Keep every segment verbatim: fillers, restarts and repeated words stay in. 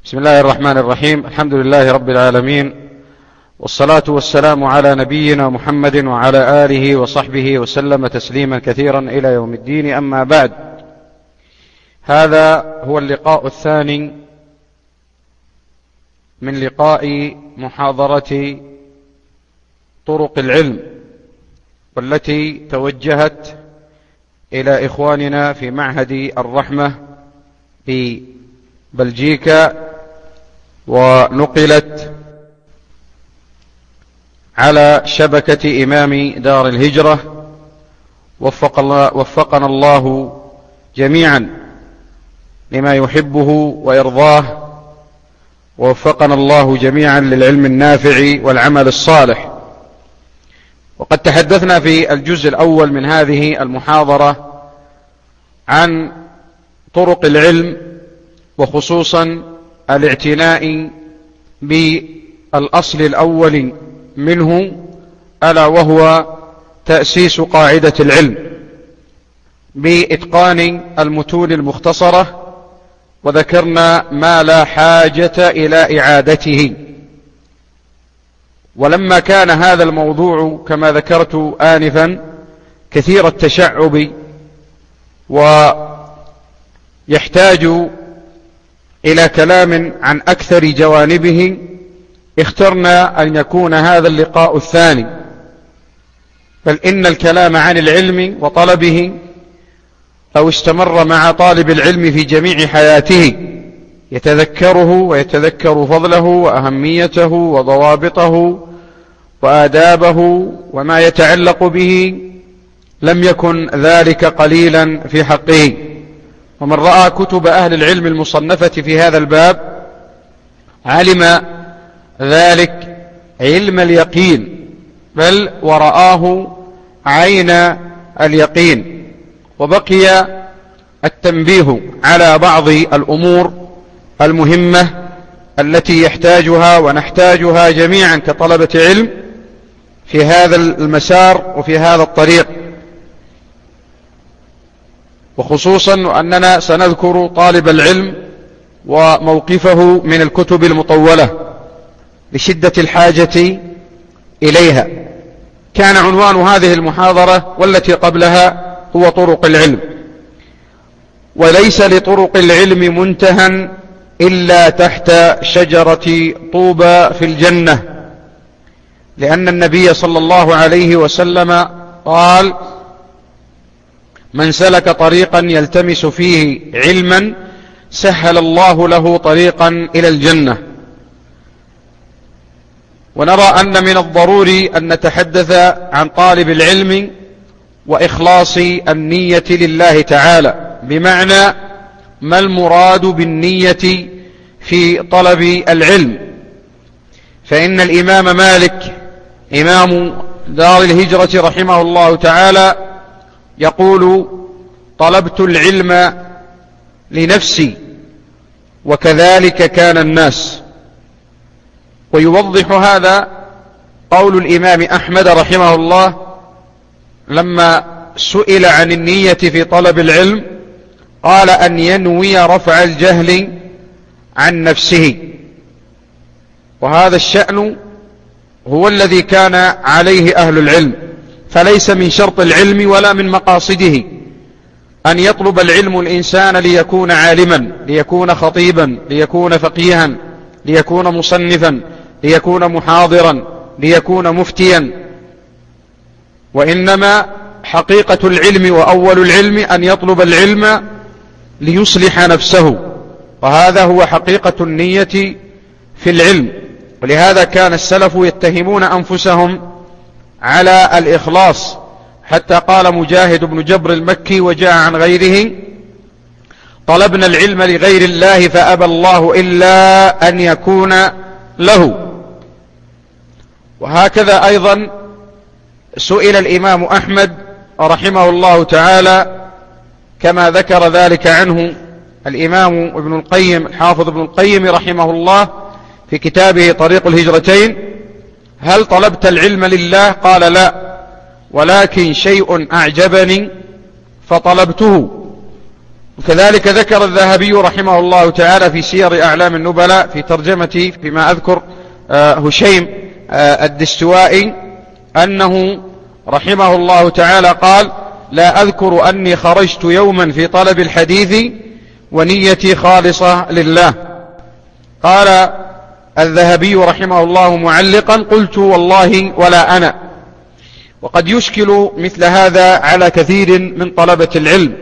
بسم الله الرحمن الرحيم. الحمد لله رب العالمين، والصلاة والسلام على نبينا محمد وعلى آله وصحبه وسلم تسليما كثيرا إلى يوم الدين. أما بعد، هذا هو اللقاء الثاني من لقاء محاضرة طرق العلم، والتي توجهت إلى إخواننا في معهد الرحمة في بلجيكا، ونقلت على شبكة إمام دار الهجرة. وفق الله وفقنا الله جميعا لما يحبه ويرضاه، ووفقنا الله جميعا للعلم النافع والعمل الصالح. وقد تحدثنا في الجزء الأول من هذه المحاضرة عن طرق العلم، وخصوصا الاعتناء بالأصل الأول منه، ألا وهو تأسيس قاعدة العلم بإتقان المتون المختصرة، وذكرنا ما لا حاجة إلى إعادته. ولما كان هذا الموضوع كما ذكرت آنفا كثير التشعب ويحتاج إلى كلام عن أكثر جوانبه، اخترنا أن يكون هذا اللقاء الثاني. بل إن الكلام عن العلم وطلبه لو استمر مع طالب العلم في جميع حياته يتذكره ويتذكر فضله وأهميته وضوابطه وآدابه وما يتعلق به، لم يكن ذلك قليلا في حقه. ومن رأى كتب أهل العلم المصنفة في هذا الباب علم ذلك علم اليقين، بل ورآه عين اليقين. وبقي التنبيه على بعض الأمور المهمة التي يحتاجها ونحتاجها جميعا كطلبة علم في هذا المسار وفي هذا الطريق، وخصوصا أننا سنذكر طالب العلم وموقفه من الكتب المطولة لشدة الحاجة إليها. كان عنوان هذه المحاضرة والتي قبلها هو طرق العلم، وليس لطرق العلم منتهى إلا تحت شجرة طوبى في الجنة، لأن النبي صلى الله عليه وسلم قال: من سلك طريقا يلتمس فيه علما سهل الله له طريقا إلى الجنة. ونرى أن من الضروري أن نتحدث عن طالب العلم وإخلاص النية لله تعالى، بمعنى ما المراد بالنية في طلب العلم. فإن الإمام مالك إمام دار الهجرة رحمه الله تعالى يقول: طلبت العلم لنفسي وكذلك كان الناس. ويوضح هذا قول الإمام أحمد رحمه الله لما سئل عن النية في طلب العلم، قال: أن ينوي رفع الجهل عن نفسه. وهذا الشأن هو الذي كان عليه أهل العلم، فليس من شرط العلم ولا من مقاصده أن يطلب العلم الإنسان ليكون عالما، ليكون خطيبا، ليكون فقيها، ليكون مصنفا، ليكون محاضرا، ليكون مفتيا. وإنما حقيقة العلم وأول العلم أن يطلب العلم ليصلح نفسه، وهذا هو حقيقة النية في العلم. ولهذا كان السلف يتهمون أنفسهم على الإخلاص، حتى قال مجاهد بن جبر المكي وجاء عن غيره: طلبنا العلم لغير الله فأبى الله إلا أن يكون له. وهكذا أيضا سئل الإمام أحمد رحمه الله تعالى، كما ذكر ذلك عنه الإمام ابن القيم الحافظ ابن القيم رحمه الله في كتابه طريق الهجرتين: هل طلبت العلم لله؟ قال: لا، ولكن شيء أعجبني فطلبته. وكذلك ذكر الذهبي رحمه الله تعالى في سير أعلام النبلاء في ترجمته فيما أذكر هشيم الدستوائي أنه رحمه الله تعالى قال: لا أذكر أني خرجت يوما في طلب الحديث ونيتي خالصة لله. قال الذهبي رحمه الله معلقا: قلت والله ولا أنا. وقد يشكل مثل هذا على كثير من طلبة العلم،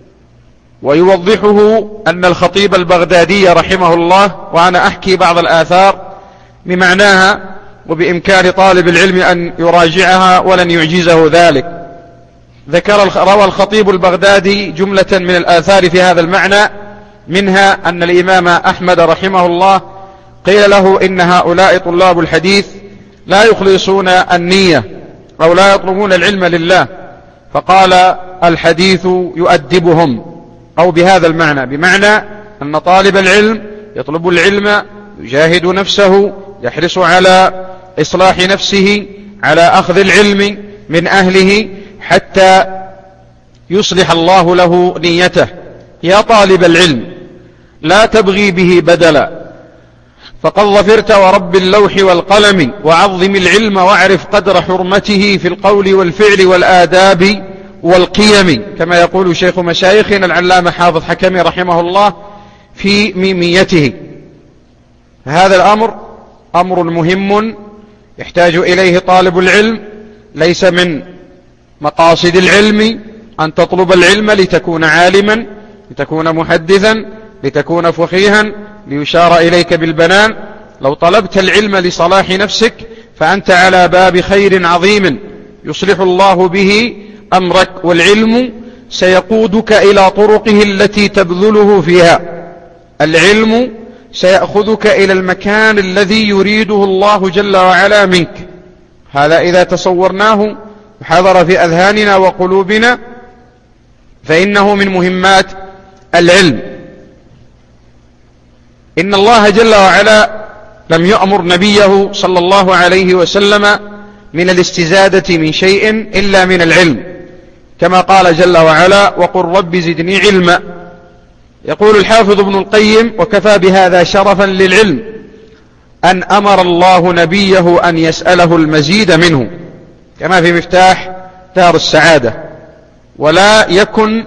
ويوضحه أن الخطيب البغدادي رحمه الله، وأنا أحكي بعض الآثار بمعناها وبإمكان طالب العلم أن يراجعها ولن يعجزه ذلك، ذكر روى الخطيب البغدادي جملة من الآثار في هذا المعنى، منها أن الإمام أحمد رحمه الله قيل له إن هؤلاء طلاب الحديث لا يخلصون النية أو لا يطلبون العلم لله، فقال: الحديث يؤدبهم، أو بهذا المعنى، بمعنى أن طالب العلم يطلب العلم، يجاهد نفسه، يحرص على إصلاح نفسه، على أخذ العلم من أهله حتى يصلح الله له نيته. يا طالب العلم، لا تبغي به بدلا، فقد ظفرت ورب اللوح والقلم، وعظم العلم واعرف قدر حرمته في القول والفعل والآداب والقيم، كما يقول شيخ مشايخنا العلامة حافظ حكمي رحمه الله في ميميته. هذا الأمر أمر مهم يحتاج إليه طالب العلم. ليس من مقاصد العلم أن تطلب العلم لتكون عالما، لتكون محدثا، لتكون فقيها، ليشار إليك بالبنان. لو طلبت العلم لصلاح نفسك فأنت على باب خير عظيم يصلح الله به أمرك، والعلم سيقودك إلى طرقه التي تبذله فيها. العلم سيأخذك إلى المكان الذي يريده الله جل وعلا منك. هذا إذا تصورناه وحضر في أذهاننا وقلوبنا فإنه من مهمات العلم. إن الله جل وعلا لم يأمر نبيه صلى الله عليه وسلم من الاستزادة من شيء إلا من العلم، كما قال جل وعلا: وقل رب زدني علما. يقول الحافظ ابن القيم: وكفى بهذا شرفا للعلم أن أمر الله نبيه أن يسأله المزيد منه، كما في مفتاح دار السعادة. ولا يكن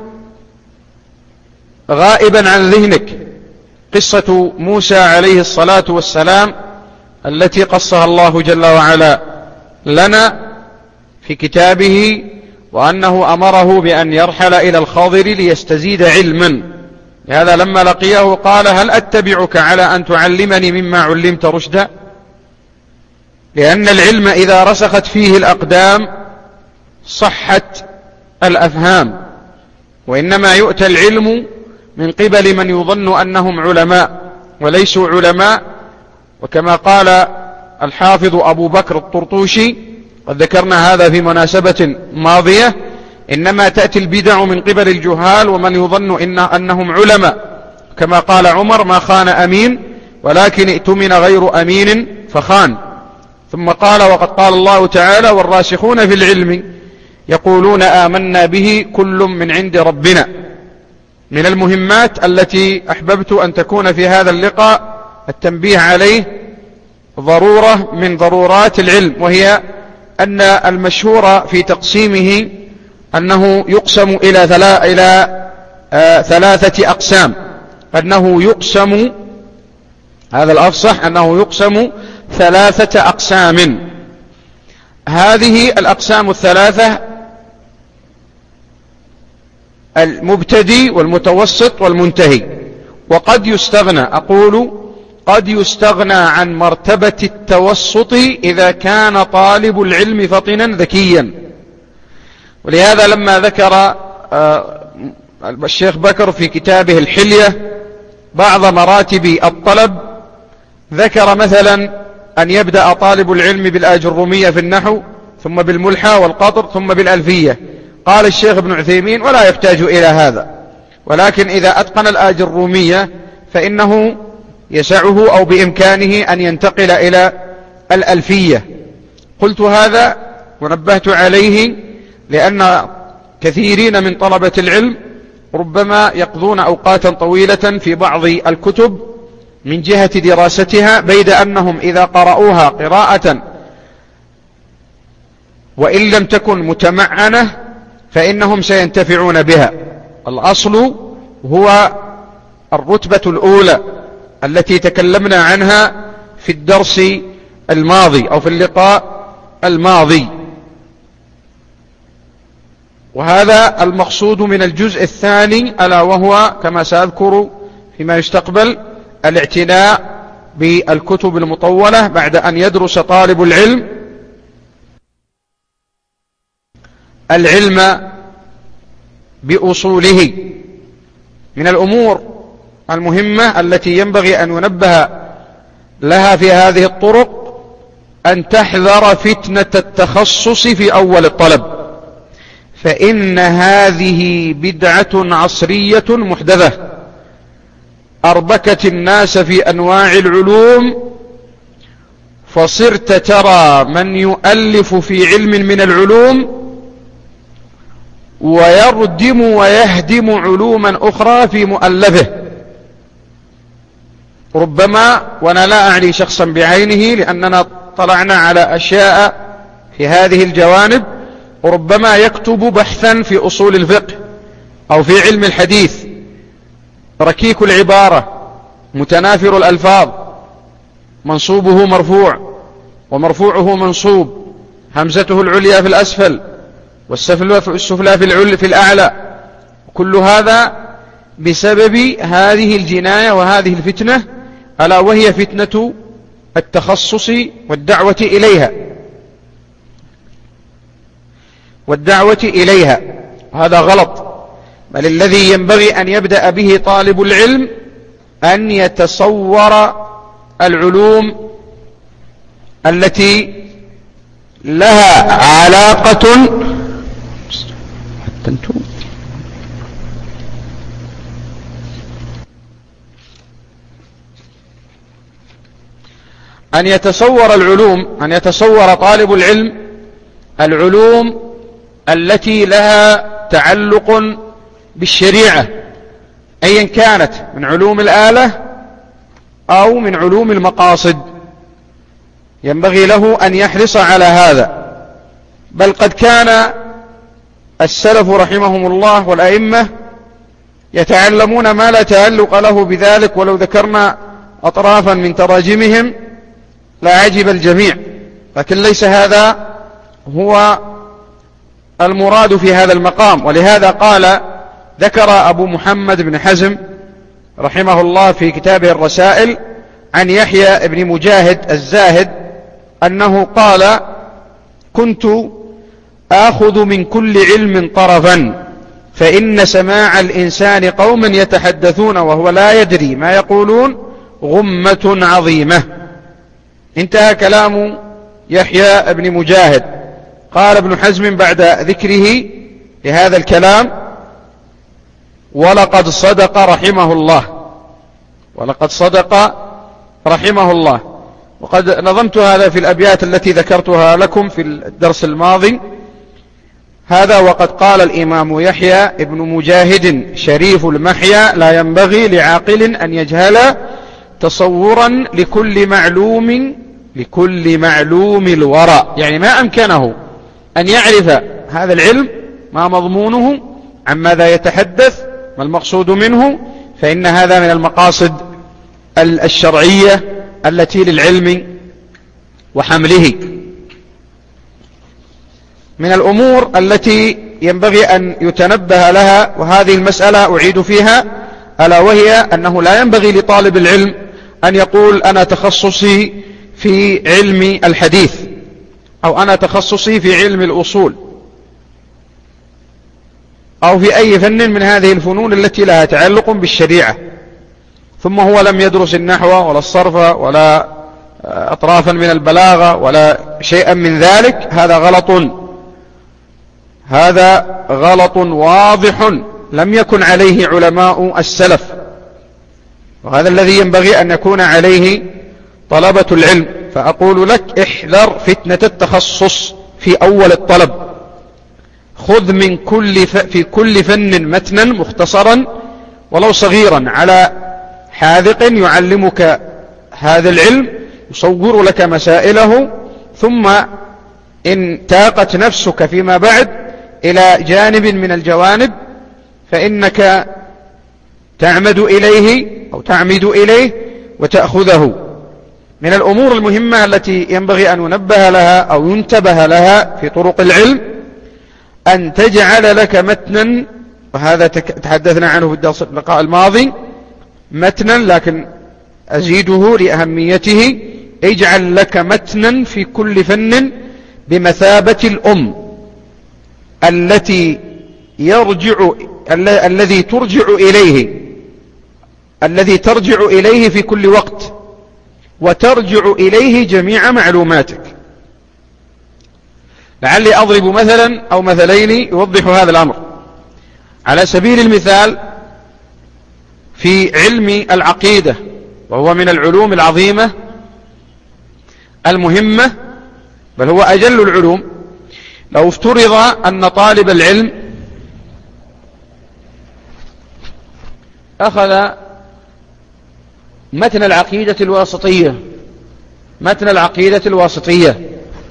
غائبا عن ذهنك قصة موسى عليه الصلاة والسلام التي قصها الله جل وعلا لنا في كتابه، وأنه أمره بأن يرحل إلى الخضر ليستزيد علما. لهذا لما لقيه قال: هل أتبعك على أن تعلمني مما علمت رشدا؟ لأن العلم إذا رسخت فيه الأقدام صحت الأفهام، وإنما يؤتى العلم من قبل من يظن أنهم علماء وليسوا علماء. وكما قال الحافظ أبو بكر الطرطوشي، قد ذكرنا هذا في مناسبة ماضية: إنما تأتي البدع من قبل الجهال ومن يظن إن أنهم علماء، كما قال عمر: ما خان أمين ولكن ائتمن غير أمين فخان. ثم قال: وقد قال الله تعالى: والراسخون في العلم يقولون آمنا به كل من عند ربنا. من المهمات التي أحببت أن تكون في هذا اللقاء التنبيه عليه ضرورة من ضرورات العلم، وهي أن المشهور في تقسيمه أنه يقسم إلى, ثلا إلى آه ثلاثة أقسام. أنه يقسم، هذا الأفصح، أنه يقسم ثلاثة أقسام. هذه الأقسام الثلاثة: المبتدي والمتوسط والمنتهي. وقد يستغنى، أقول قد يستغنى عن مرتبة التوسط إذا كان طالب العلم فطنا ذكيا. ولهذا لما ذكر الشيخ بكر في كتابه الحلية بعض مراتب الطلب، ذكر مثلا أن يبدأ طالب العلم بالآجرومية في النحو، ثم بالملحى والقطر، ثم بالألفية. قال الشيخ ابن عثيمين: ولا يحتاج إلى هذا، ولكن إذا أتقن الآجرومية فإنه يسعه أو بإمكانه أن ينتقل إلى الألفية. قلت هذا ونبهت عليه لأن كثيرين من طلبة العلم ربما يقضون أوقاتا طويلة في بعض الكتب من جهة دراستها، بيد أنهم إذا قرأوها قراءة وإن لم تكن متمعنة فإنهم سينتفعون بها. الأصل هو الرتبة الأولى التي تكلمنا عنها في الدرس الماضي أو في اللقاء الماضي، وهذا المقصود من الجزء الثاني، ألا وهو كما سأذكر فيما يستقبل الاعتناء بالكتب المطولة بعد أن يدرس طالب العلم العلم بأصوله. من الأمور المهمة التي ينبغي أن ينبه لها في هذه الطرق أن تحذر فتنة التخصص في أول الطلب، فإن هذه بدعة عصرية محدثة أربكت الناس في أنواع العلوم، فصرت ترى من يؤلف في علم من العلوم ويردم ويهدم علوما أخرى في مؤلفه، ربما، وأنا لا أعني شخصا بعينه لأننا طلعنا على أشياء في هذه الجوانب، وربما يكتب بحثا في أصول الفقه أو في علم الحديث، ركيك العبارة، متنافر الألفاظ، منصوبه مرفوع ومرفوعه منصوب، همزته العليا في الأسفل والسفلى في الأعلى، كل هذا بسبب هذه الجناية وهذه الفتنة، ألا وهي فتنة التخصص والدعوة إليها والدعوة إليها هذا غلط. بل الذي ينبغي أن يبدأ به طالب العلم أن يتصور العلوم التي لها علاقة أن يتصور العلوم أن يتصور طالب العلم العلوم التي لها تعلق بالشريعة، أيا كانت من علوم الآلة أو من علوم المقاصد، ينبغي له أن يحرص على هذا. بل قد كان السلف رحمهم الله والأئمة يتعلمون ما لا تعلق له بذلك، ولو ذكرنا أطرافا من تراجمهم لا عجب الجميع، لكن ليس هذا هو المراد في هذا المقام. ولهذا قال ذكر أبو محمد بن حزم رحمه الله في كتابه الرسائل عن يحيى بن مجاهد الزاهد أنه قال: كنت آخذ من كل علم طرفا، فإن سماع الإنسان قوما يتحدثون وهو لا يدري ما يقولون غمة عظيمة. انتهى كلام يحيى بن مجاهد. قال ابن حزم بعد ذكره لهذا الكلام: ولقد صدق رحمه الله ولقد صدق رحمه الله. وقد نظمت هذا في الأبيات التي ذكرتها لكم في الدرس الماضي. هذا وقد قال الإمام يحيى ابن مجاهد شريف المحيا: لا ينبغي لعاقل أن يجهل تصورا لكل معلوم لكل معلوم الورى، يعني ما أمكنه أن يعرف هذا العلم ما مضمونه، عن ماذا يتحدث، ما المقصود منه، فإن هذا من المقاصد الشرعية التي للعلم وحمله. من الأمور التي ينبغي أن يتنبه لها، وهذه المسألة أعيد فيها، ألا وهي أنه لا ينبغي لطالب العلم أن يقول: أنا تخصصي في علم الحديث، أو أنا تخصصي في علم الأصول، أو في أي فن من هذه الفنون التي لها تعلق بالشريعة، ثم هو لم يدرس النحو ولا الصرف ولا أطرافا من البلاغة ولا شيئا من ذلك. هذا غلط، هذا غلط واضح لم يكن عليه علماء السلف، وهذا الذي ينبغي أن يكون عليه طلبة العلم. فأقول لك: احذر فتنة التخصص في أول الطلب، خذ من كل ف... في كل فن متنا مختصرا ولو صغيرا على حاذق يعلمك هذا العلم، يصور لك مسائله، ثم إن تاقت نفسك فيما بعد إلى جانب من الجوانب فإنك تعمد إليه أو تعمد إليه وتأخذه. من الأمور المهمة التي ينبغي أن ينبه لها أو ينتبه لها في طرق العلم أن تجعل لك متنا، وهذا تحدثنا عنه في الدرس اللقاء الماضي، متنا لكن أزيده لأهميته، اجعل لك متنا في كل فن بمثابة الأم التي يرجع الذي ترجع إليه الذي ترجع إليه في كل وقت وترجع إليه جميع معلوماتك. لعلي أضرب مثلا أو مثلين يوضح هذا الأمر. على سبيل المثال في علم العقيدة، وهو من العلوم العظيمة المهمة، بل هو أجل العلوم، لو افترض أن طالب العلم أخذ متن العقيدة الواسطية متن العقيدة الواسطية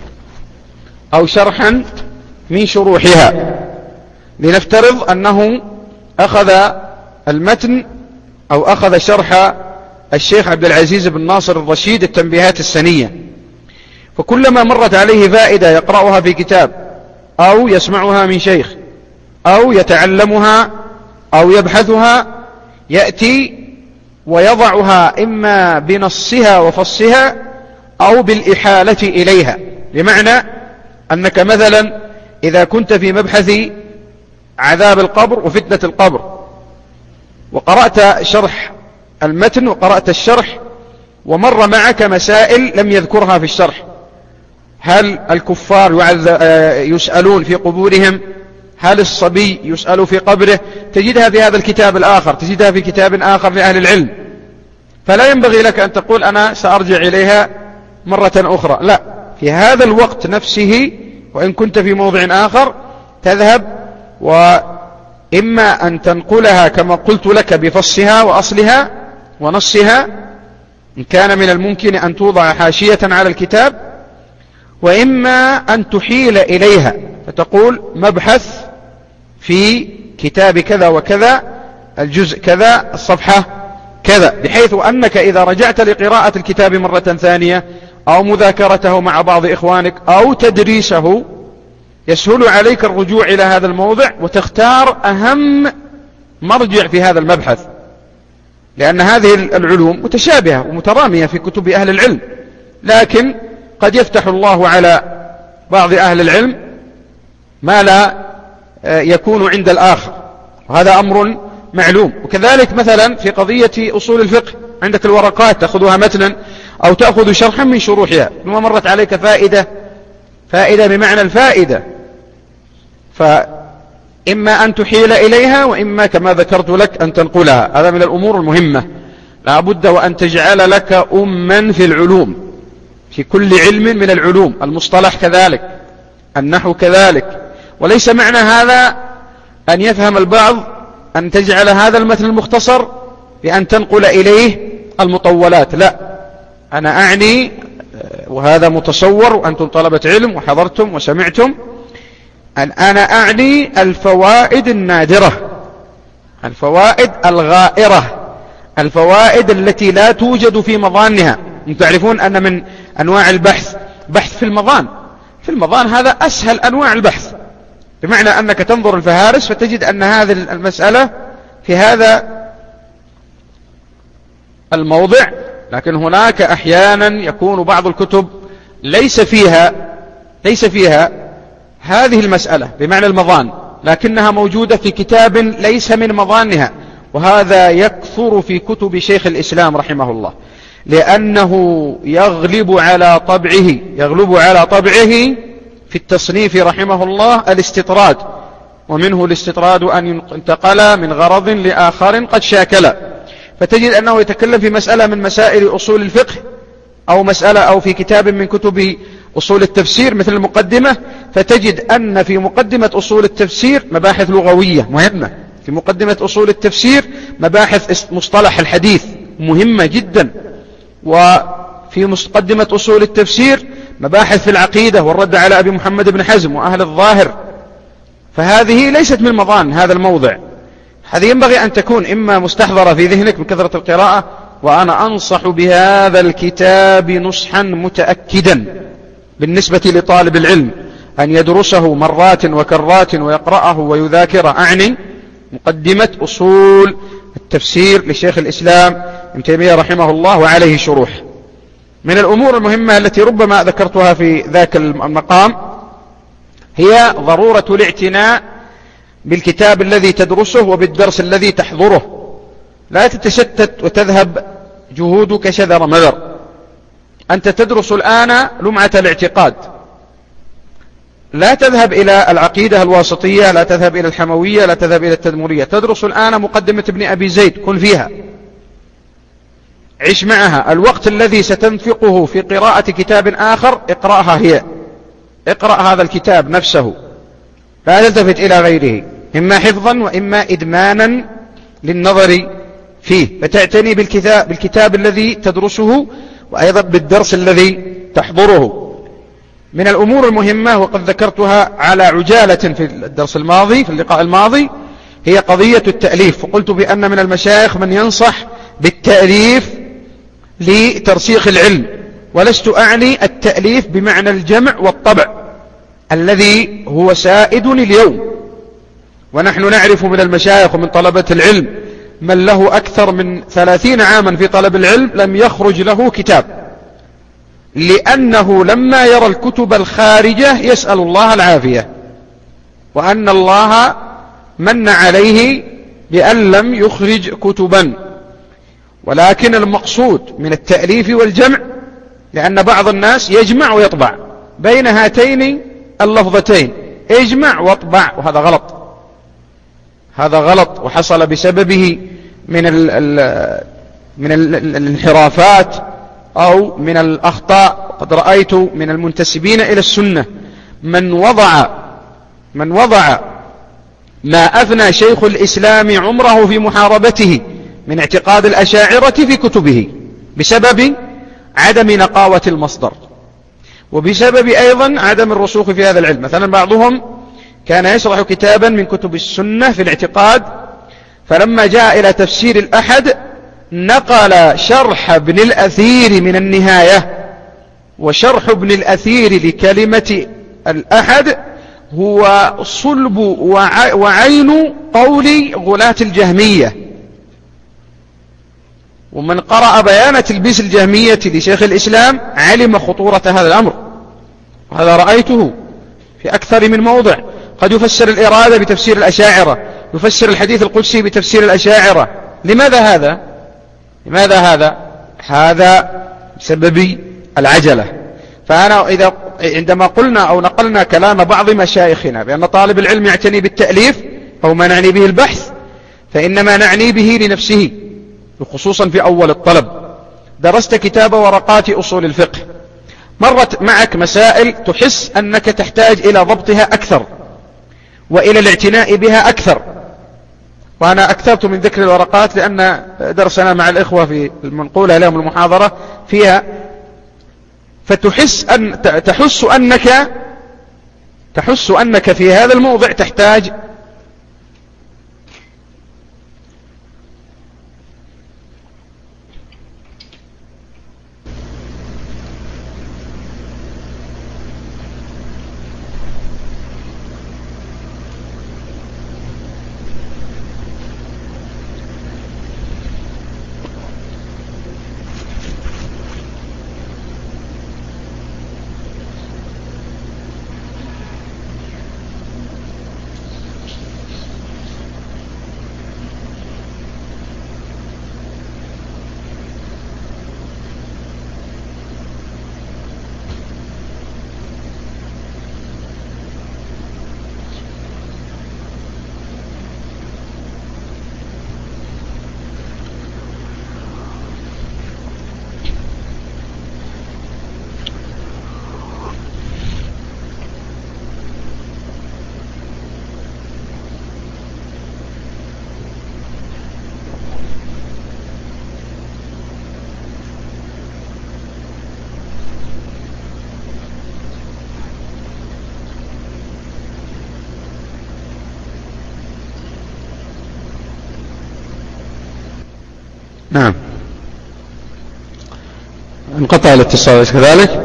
أو شرحا من شروحها، لنفترض أنه أخذ المتن أو أخذ شرح الشيخ عبد العزيز بن ناصر الرشيد التنبيهات السنية، فكلما مرت عليه فائدة يقرأها في كتاب أو يسمعها من شيخ أو يتعلمها أو يبحثها يأتي ويضعها إما بنصها وفصها أو بالإحالة إليها. بمعنى أنك مثلا إذا كنت في مبحث عذاب القبر وفتنة القبر وقرأت شرح المتن وقرأت الشرح ومر معك مسائل لم يذكرها في الشرح، هل الكفار يسألون في قبورهم؟ هل الصبي يسأل في قبره؟ تجدها في هذا الكتاب الآخر، تجدها في كتاب آخر لأهل العلم، فلا ينبغي لك أن تقول أنا سأرجع إليها مرة أخرى، لا، في هذا الوقت نفسه وإن كنت في موضع آخر تذهب وإما أن تنقلها كما قلت لك بفصها وأصلها ونصها، إن كان من الممكن أن توضع حاشية على الكتاب، وإما أن تحيل إليها فتقول مبحث في كتاب كذا وكذا الجزء كذا الصفحة كذا، بحيث أنك إذا رجعت لقراءة الكتاب مرة ثانية أو مذاكرته مع بعض إخوانك أو تدريسه يسهل عليك الرجوع إلى هذا الموضع وتختار أهم مرجع في هذا المبحث، لأن هذه العلوم متشابهة ومترامية في كتب أهل العلم، لكن قد يفتح الله على بعض أهل العلم ما لا يكون عند الآخر، وهذا أمر معلوم. وكذلك مثلا في قضية أصول الفقه عندك الورقات تأخذها متنا أو تأخذ شرحا من شروحها، ثم مرت عليك فائدة فائدة بمعنى الفائدة، فإما أن تحيل إليها وإما كما ذكرت لك أن تنقلها. هذا من الأمور المهمة، لا بد وأن تجعل لك أما في العلوم، في كل علم من العلوم، المصطلح كذلك، النحو كذلك. وليس معنى هذا أن يفهم البعض أن تجعل هذا المتن المختصر بأن تنقل إليه المطولات، لا، أنا أعني، وهذا متصور وأنتم طلبة علم وحضرتم وسمعتم، أن أنا أعني الفوائد النادرة، الفوائد الغائرة، الفوائد التي لا توجد في مظانها. تعرفون أن من أنواع البحث بحث في المظان، في المظان هذا أسهل أنواع البحث، بمعنى أنك تنظر الفهارس فتجد أن هذه المسألة في هذا الموضع، لكن هناك أحيانا يكون بعض الكتب ليس فيها ليس فيها هذه المسألة بمعنى المظان، لكنها موجودة في كتاب ليس من مظانها، وهذا يكثر في كتب شيخ الإسلام رحمه الله، لأنه يغلب على طبعه يغلب على طبعه في التصنيف رحمه الله الاستطراد، ومنه الاستطراد أن ينتقل من غرض لآخر قد شاكل، فتجد أنه يتكلم في مسألة من مسائل أصول الفقه أو مسألة أو في كتاب من كتب أصول التفسير مثل المقدمة، فتجد أن في مقدمة أصول التفسير مباحث لغوية مهمة، في مقدمة أصول التفسير مباحث مصطلح الحديث مهمة جدا، وفي مقدمة أصول التفسير مباحث في العقيدة والرد على أبي محمد بن حزم وأهل الظاهر. فهذه ليست من مضان هذا الموضع، هذه ينبغي أن تكون إما مستحضرة في ذهنك من كثرة القراءة، وأنا أنصح بهذا الكتاب نصحا متأكدا بالنسبة لطالب العلم أن يدرسه مرات وكرات ويقرأه ويذاكره. أعني مقدمة أصول التفسير لشيخ الإسلام ابن تيمية رحمه الله وعليه شروح. من الأمور المهمة التي ربما ذكرتها في ذاك المقام هي ضرورة الاعتناء بالكتاب الذي تدرسه وبالدرس الذي تحضره، لا تتشتت وتذهب جهودك شذر مذر. أنت تدرس الآن لمعة الاعتقاد، لا تذهب إلى العقيدة الواسطية، لا تذهب إلى الحموية، لا تذهب إلى التدمرية. تدرس الآن مقدمة ابن أبي زيد، كن فيها، عش معها. الوقت الذي ستنفقه في قراءة كتاب آخر اقرأها هي، اقرأ هذا الكتاب نفسه، لا تلتفت إلى غيره، إما حفظا وإما إدمانا للنظر فيه. فتعتني بالكتاب, بالكتاب الذي تدرسه وأيضا بالدرس الذي تحضره. من الأمور المهمة وقد ذكرتها على عجالة في الدرس الماضي في اللقاء الماضي هي قضية التأليف، وقلت بأن من المشايخ من ينصح بالتأليف لترسيخ العلم، ولست أعني التأليف بمعنى الجمع والطبع الذي هو سائد اليوم. ونحن نعرف من المشايخ ومن طلبة العلم من له أكثر من ثلاثين عاما في طلب العلم لم يخرج له كتاب، لأنه لما يرى الكتب الخارجة يسأل الله العافية، وأن الله من عليه بأن لم يخرج كتبا. ولكن المقصود من التأليف والجمع، لأن بعض الناس يجمع ويطبع بين هاتين اللفظتين، اجمع واطبع، وهذا غلط، هذا غلط، وحصل بسببه من ال ال من ال الانحرافات أو من الأخطاء. قد رأيت من المنتسبين إلى السنة من وضع من وضع ما أفنى شيخ الإسلام عمره في محاربته من اعتقاد الأشاعرة في كتبه بسبب عدم نقاوة المصدر، وبسبب أيضا عدم الرسوخ في هذا العلم. مثلا بعضهم كان يشرح كتابا من كتب السنة في الاعتقاد، فلما جاء إلى تفسير الأحد نقل شرح ابن الأثير من النهاية، وشرح ابن الأثير لكلمة الأحد هو صلب وعين قول غلاة الجهمية. ومن قرأ بيان تلبيس الجهمية لشيخ الإسلام علم خطورة هذا الأمر، وهذا رأيته في أكثر من موضع. قد يفسر الإرادة بتفسير الأشاعرة، يفسر الحديث القدسي بتفسير الأشاعرة. لماذا هذا؟ لماذا هذا؟ هذا بسبب العجلة. فأنا إذا عندما قلنا أو نقلنا كلام بعض مشايخنا بأن طالب العلم يعتني بالتأليف أو ما نعني به البحث، فإنما نعني به لنفسه، خصوصا في أول الطلب. درست كتاب ورقات أصول الفقه، مرت معك مسائل تحس أنك تحتاج إلى ضبطها أكثر وإلى الاعتناء بها أكثر. وأنا أكثرت من ذكر الورقات لأن درسنا مع الإخوة في المنقولة لهم المحاضرة فيها، فتحس أن تحس أنك تحس أنك في هذا الموضع تحتاج نعم. انقطع الاتصال كذلك.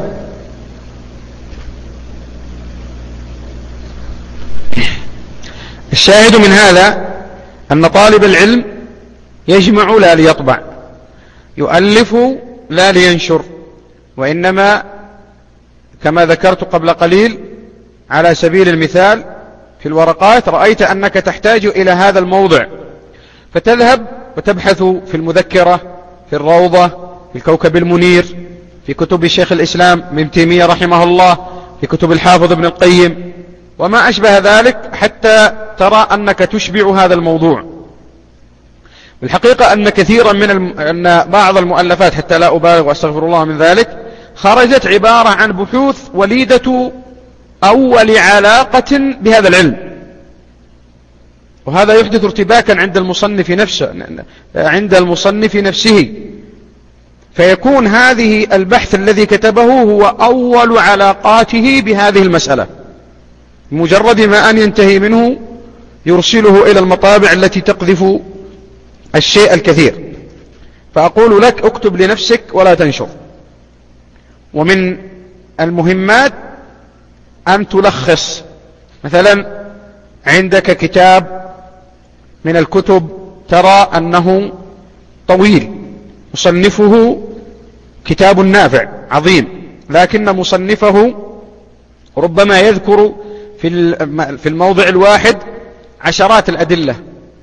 الشاهد من هذا أن طالب العلم يجمع لا ليطبع، يؤلف لا لينشر، وإنما كما ذكرت قبل قليل على سبيل المثال في الورقات، رأيت أنك تحتاج إلى هذا الموضع فتذهب وتبحث في المذكرة، في الروضة، في الكوكب المنير، في كتب الشيخ الإسلام ابن تيمية رحمه الله، في كتب الحافظ ابن القيم وما أشبه ذلك، حتى ترى أنك تشبع هذا الموضوع. بالحقيقة أن كثيرا من الم... أن بعض المؤلفات، حتى لا أبالغ وأستغفر الله من ذلك، خرجت عبارة عن بحوث وليدة أول علاقة بهذا العلم، وهذا يحدث ارتباكا عند المصنف نفسه عند المصنف نفسه فيكون هذه البحث الذي كتبه هو أول علاقاته بهذه المسألة، مجرد ما أن ينتهي منه يرسله إلى المطابع التي تقذف الشيء الكثير. فأقول لك اكتب لنفسك ولا تنشر. ومن المهمات أن تلخص، مثلا عندك كتاب من الكتب ترى أنه طويل، مصنفه كتاب نافع عظيم، لكن مصنفه ربما يذكر في الموضع الواحد عشرات الأدلة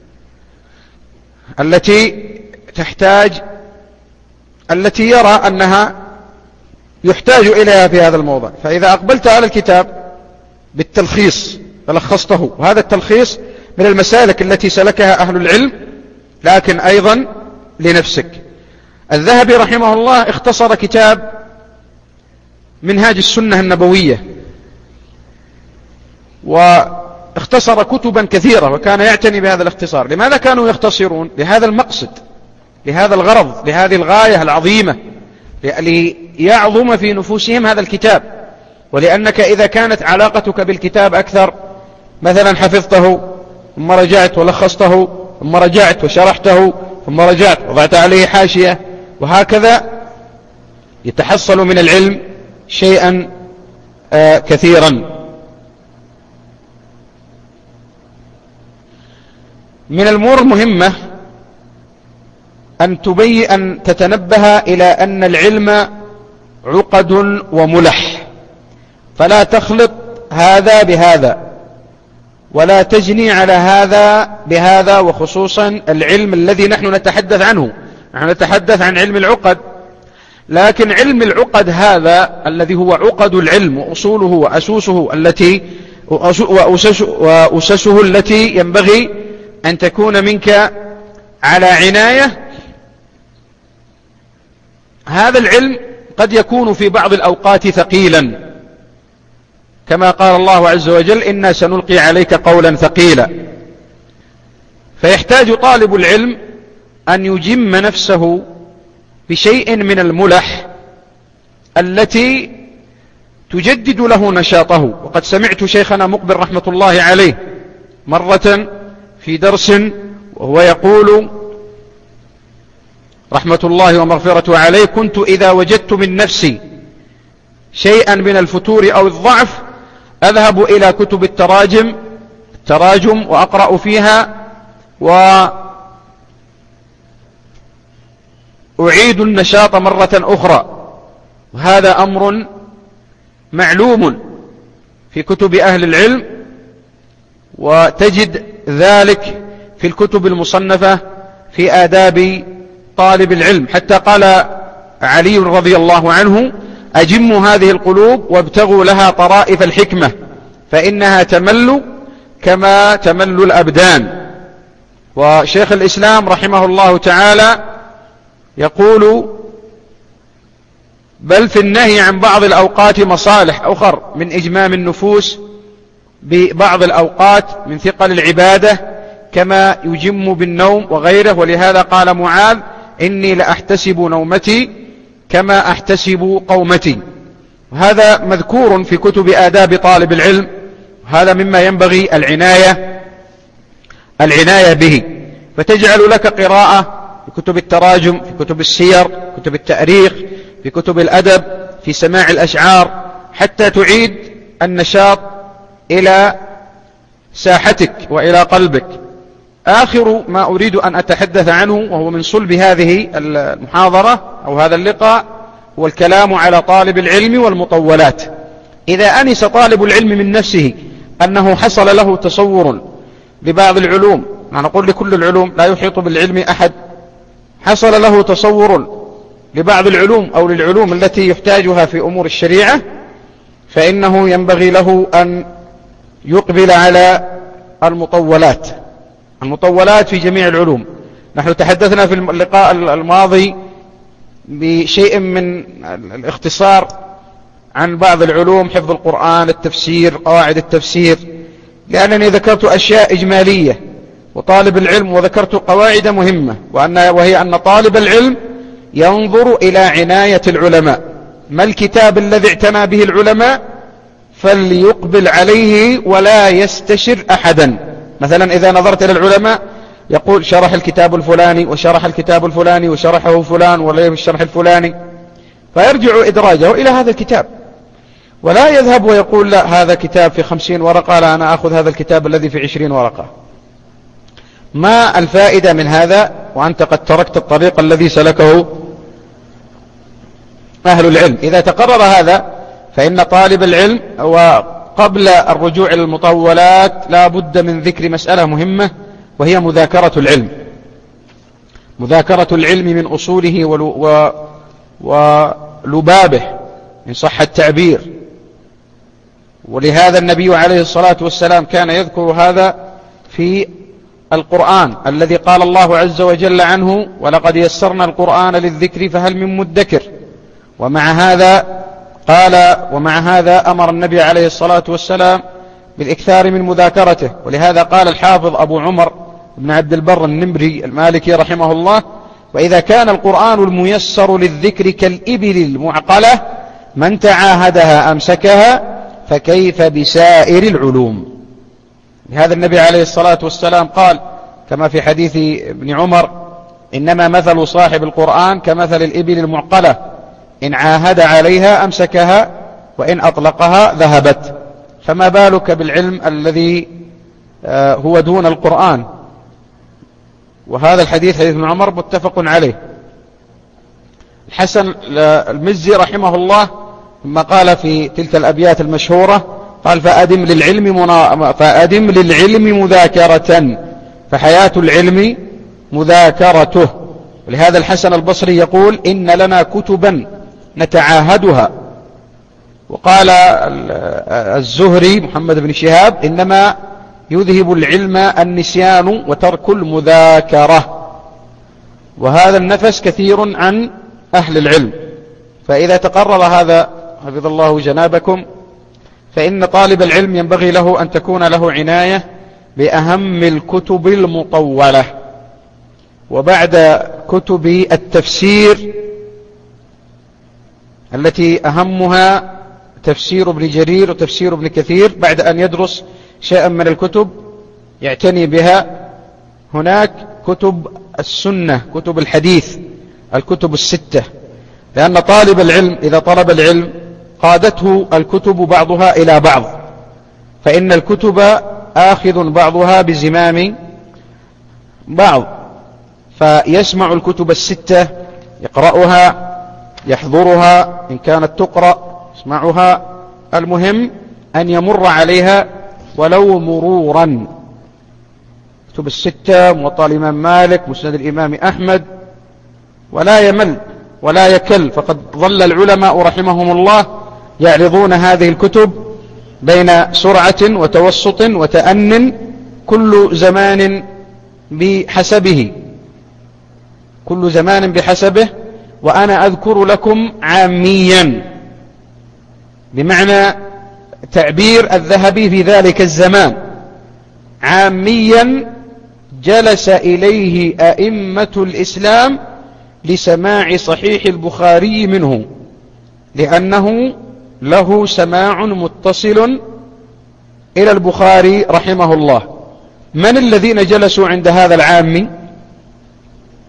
التي تحتاج التي يرى أنها يحتاج إليها في هذا الموضع. فإذا أقبلت على الكتاب بالتلخيص فلخصته، وهذا التلخيص من المسالك التي سلكها أهل العلم، لكن أيضا لنفسك. الذهبي رحمه الله اختصر كتاب منهاج السنة النبوية، واختصر كتبا كثيرة، وكان يعتني بهذا الاختصار. لماذا كانوا يختصرون؟ لهذا المقصد، لهذا الغرض، لهذه الغاية العظيمة، ليعظم في نفوسهم هذا الكتاب. ولأنك إذا كانت علاقتك بالكتاب أكثر، مثلا حفظته ثم رجعت ولخصته ثم رجعت وشرحته ثم رجعت وضعت عليه حاشية، وهكذا يتحصل من العلم شيئا آه كثيرا. من الأمور المهمة أن تبي أن تتنبه إلى أن العلم عقد وملح، فلا تخلط هذا بهذا، ولا تجني على هذا بهذا، وخصوصا العلم الذي نحن نتحدث عنه. نحن نتحدث عن علم العقد، لكن علم العقد هذا الذي هو عقد العلم وأصوله وأسوسه التي وأسسه التي ينبغي أن تكون منك على عناية. هذا العلم قد يكون في بعض الأوقات ثقيلا، كما قال الله عز وجل: إنا سنلقي عليك قولا ثقيلا. فيحتاج طالب العلم أن يجم نفسه بشيء من الملح التي تجدد له نشاطه. وقد سمعت شيخنا مقبل رحمة الله عليه مرة في درس وهو يقول رحمة الله ومغفرته عليه: كنت إذا وجدت من نفسي شيئا من الفتور أو الضعف أذهب إلى كتب التراجم التراجم وأقرأ فيها وأعيد النشاط مرة أخرى. وهذا أمر معلوم في كتب أهل العلم، وتجد ذلك في الكتب المصنفة في آداب طالب العلم. حتى قال علي رضي الله عنه: أجموا هذه القلوب وابتغوا لها طرائف الحكمة فإنها تمل كما تمل الأبدان. وشيخ الإسلام رحمه الله تعالى يقول: بل في النهي عن بعض الأوقات مصالح أخر من إجمام النفوس ببعض الأوقات من ثقل العبادة كما يجم بالنوم وغيره. ولهذا قال معاذ: إني لأحتسب نومتي كما أحتسب قومتي. وهذا مذكور في كتب آداب طالب العلم، هذا مما ينبغي العناية العناية به. فتجعل لك قراءة في كتب التراجم، في كتب السير، في كتب التاريخ، في كتب الأدب، في سماع الأشعار، حتى تعيد النشاط إلى ساحتك وإلى قلبك. آخر ما أريد أن أتحدث عنه وهو من صلب هذه المحاضرة أو هذا اللقاء هو الكلام على طالب العلم والمطولات. إذا أنس طالب العلم من نفسه أنه حصل له تصور لبعض العلوم، أنا نقول لكل العلوم، لا يحيط بالعلم أحد، حصل له تصور لبعض العلوم أو للعلوم التي يحتاجها في أمور الشريعة، فإنه ينبغي له أن يقبل على المطولات المطولات في جميع العلوم. نحن تحدثنا في اللقاء الماضي بشيء من الاختصار عن بعض العلوم، حفظ القرآن، التفسير، قواعد التفسير، لأنني ذكرت أشياء إجمالية وطالب العلم، وذكرت قواعد مهمة، وأن وهي أن طالب العلم ينظر إلى عناية العلماء، ما الكتاب الذي اعتنى به العلماء فليقبل عليه ولا يستشر أحدا. مثلا إذا نظرت إلى العلماء يقول شرح الكتاب الفلاني وشرح الكتاب الفلاني وشرحه فلان ولا بالشرح الفلاني، فيرجع إدراجه إلى هذا الكتاب، ولا يذهب ويقول لا هذا كتاب في خمسين ورقة، لا أنا أخذ هذا الكتاب الذي في عشرين ورقة. ما الفائدة من هذا وأنت قد تركت الطريق الذي سلكه أهل العلم؟ إذا تقرر هذا فإن طالب العلم وقبل الرجوع إلى المطولات لا بد من ذكر مسألة مهمة، وهي مذاكرة العلم. مذاكرة العلم من أصوله ولبابه إن صح التعبير. ولهذا النبي عليه الصلاة والسلام كان يذكر هذا في القرآن الذي قال الله عز وجل عنه ولقد يسرنا القرآن للذكر فهل من مدكر. ومع هذا قال ومع هذا أمر النبي عليه الصلاة والسلام بالإكثار من مذاكرته. ولهذا قال الحافظ أبو عمر بن عبد البر النمري المالكي رحمه الله: وإذا كان القرآن الميسر للذكر كالإبل المعقلة من تعاهدها أمسكها فكيف بسائر العلوم. لهذا النبي عليه الصلاة والسلام قال كما في حديث ابن عمر: إنما مثل صاحب القرآن كمثل الإبل المعقلة إن عاهد عليها أمسكها وإن أطلقها ذهبت. فما بالك بالعلم الذي هو دون القرآن؟ وهذا الحديث حديث ابن عمر متفق عليه. الحسن المزي رحمه الله ثم قال في تلك الأبيات المشهورة قال: فأدم للعلم, منا... فأدم للعلم مذاكرة فحياة العلم مذاكرته. ولهذا الحسن البصري يقول: إن لنا كتبا نتعاهدها. وقال الزهري محمد بن شهاب: إنما يذهب العلم النسيان وترك المذاكرة. وهذا النفس كثير عن أهل العلم. فإذا تقرر هذا حفظ الله جنابكم فإن طالب العلم ينبغي له أن تكون له عناية بأهم الكتب المطولة. وبعد كتب التفسير التي أهمها تفسير ابن جرير وتفسير ابن كثير، بعد أن يدرس شيئا من الكتب يعتني بها، هناك كتب السنة، كتب الحديث، الكتب الستة. لأن طالب العلم إذا طلب العلم قادته الكتب بعضها إلى بعض، فإن الكتب آخذ بعضها بزمام بعض، فيسمع الكتب الستة، يقرأها، يحضرها إن كانت تقرأ يسمعها، المهم أن يمر عليها ولو مرورا. كتب الستة، موطأ الإمام مالك، مسند الإمام أحمد، ولا يمل ولا يكل. فقد ظل العلماء رحمهم الله يعرضون هذه الكتب بين سرعة وتوسط وتأن، كل زمان بحسبه، كل زمان بحسبه. وأنا أذكر لكم عاميا بمعنى تعبير الذهبي في ذلك الزمان، عاميا جلس إليه أئمة الإسلام لسماع صحيح البخاري منه، لأنه له سماع متصل إلى البخاري رحمه الله. من الذين جلسوا عند هذا العامي؟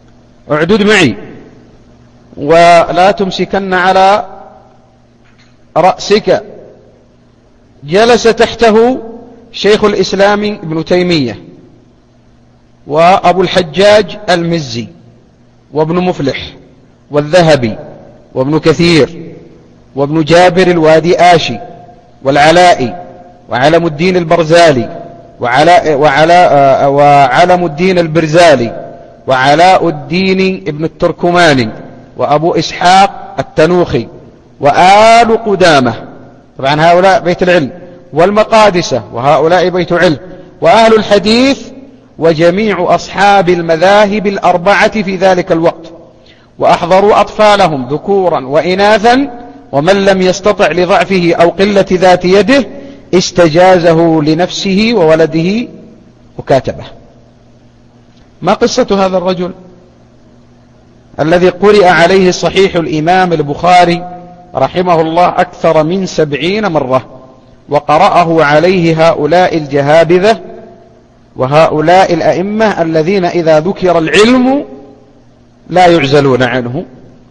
اعدد معي ولا تمسكن على رأسك. جلس تحته شيخ الإسلام ابن تيمية وأبو الحجاج المزي وابن مفلح والذهبي وابن كثير وابن جابر الوادي آشي والعلائي وعلم الدين البرزالي وعلاء وعلاء وعلم الدين البرزالي وعلاء الدين ابن التركماني وأبو إسحاق التنوخي وآل قدامة، طبعا هؤلاء بيت العلم، والمقادسة وهؤلاء بيت علم، وأهل الحديث وجميع أصحاب المذاهب الأربعة في ذلك الوقت، وأحضروا أطفالهم ذكورا وإناثا، ومن لم يستطع لضعفه أو قلة ذات يده استجازه لنفسه وولده مكاتبة. ما قصة هذا الرجل الذي قرئ عليه صحيح الإمام البخاري رحمه الله أكثر من سبعين مرة، وقرأه عليه هؤلاء الجهابذة وهؤلاء الأئمة الذين إذا ذكر العلم لا يعزلون عنه؟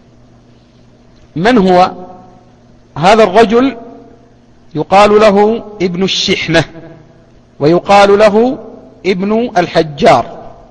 من هو هذا الرجل؟ يقال له ابن الشحنة، ويقال له ابن الحجار.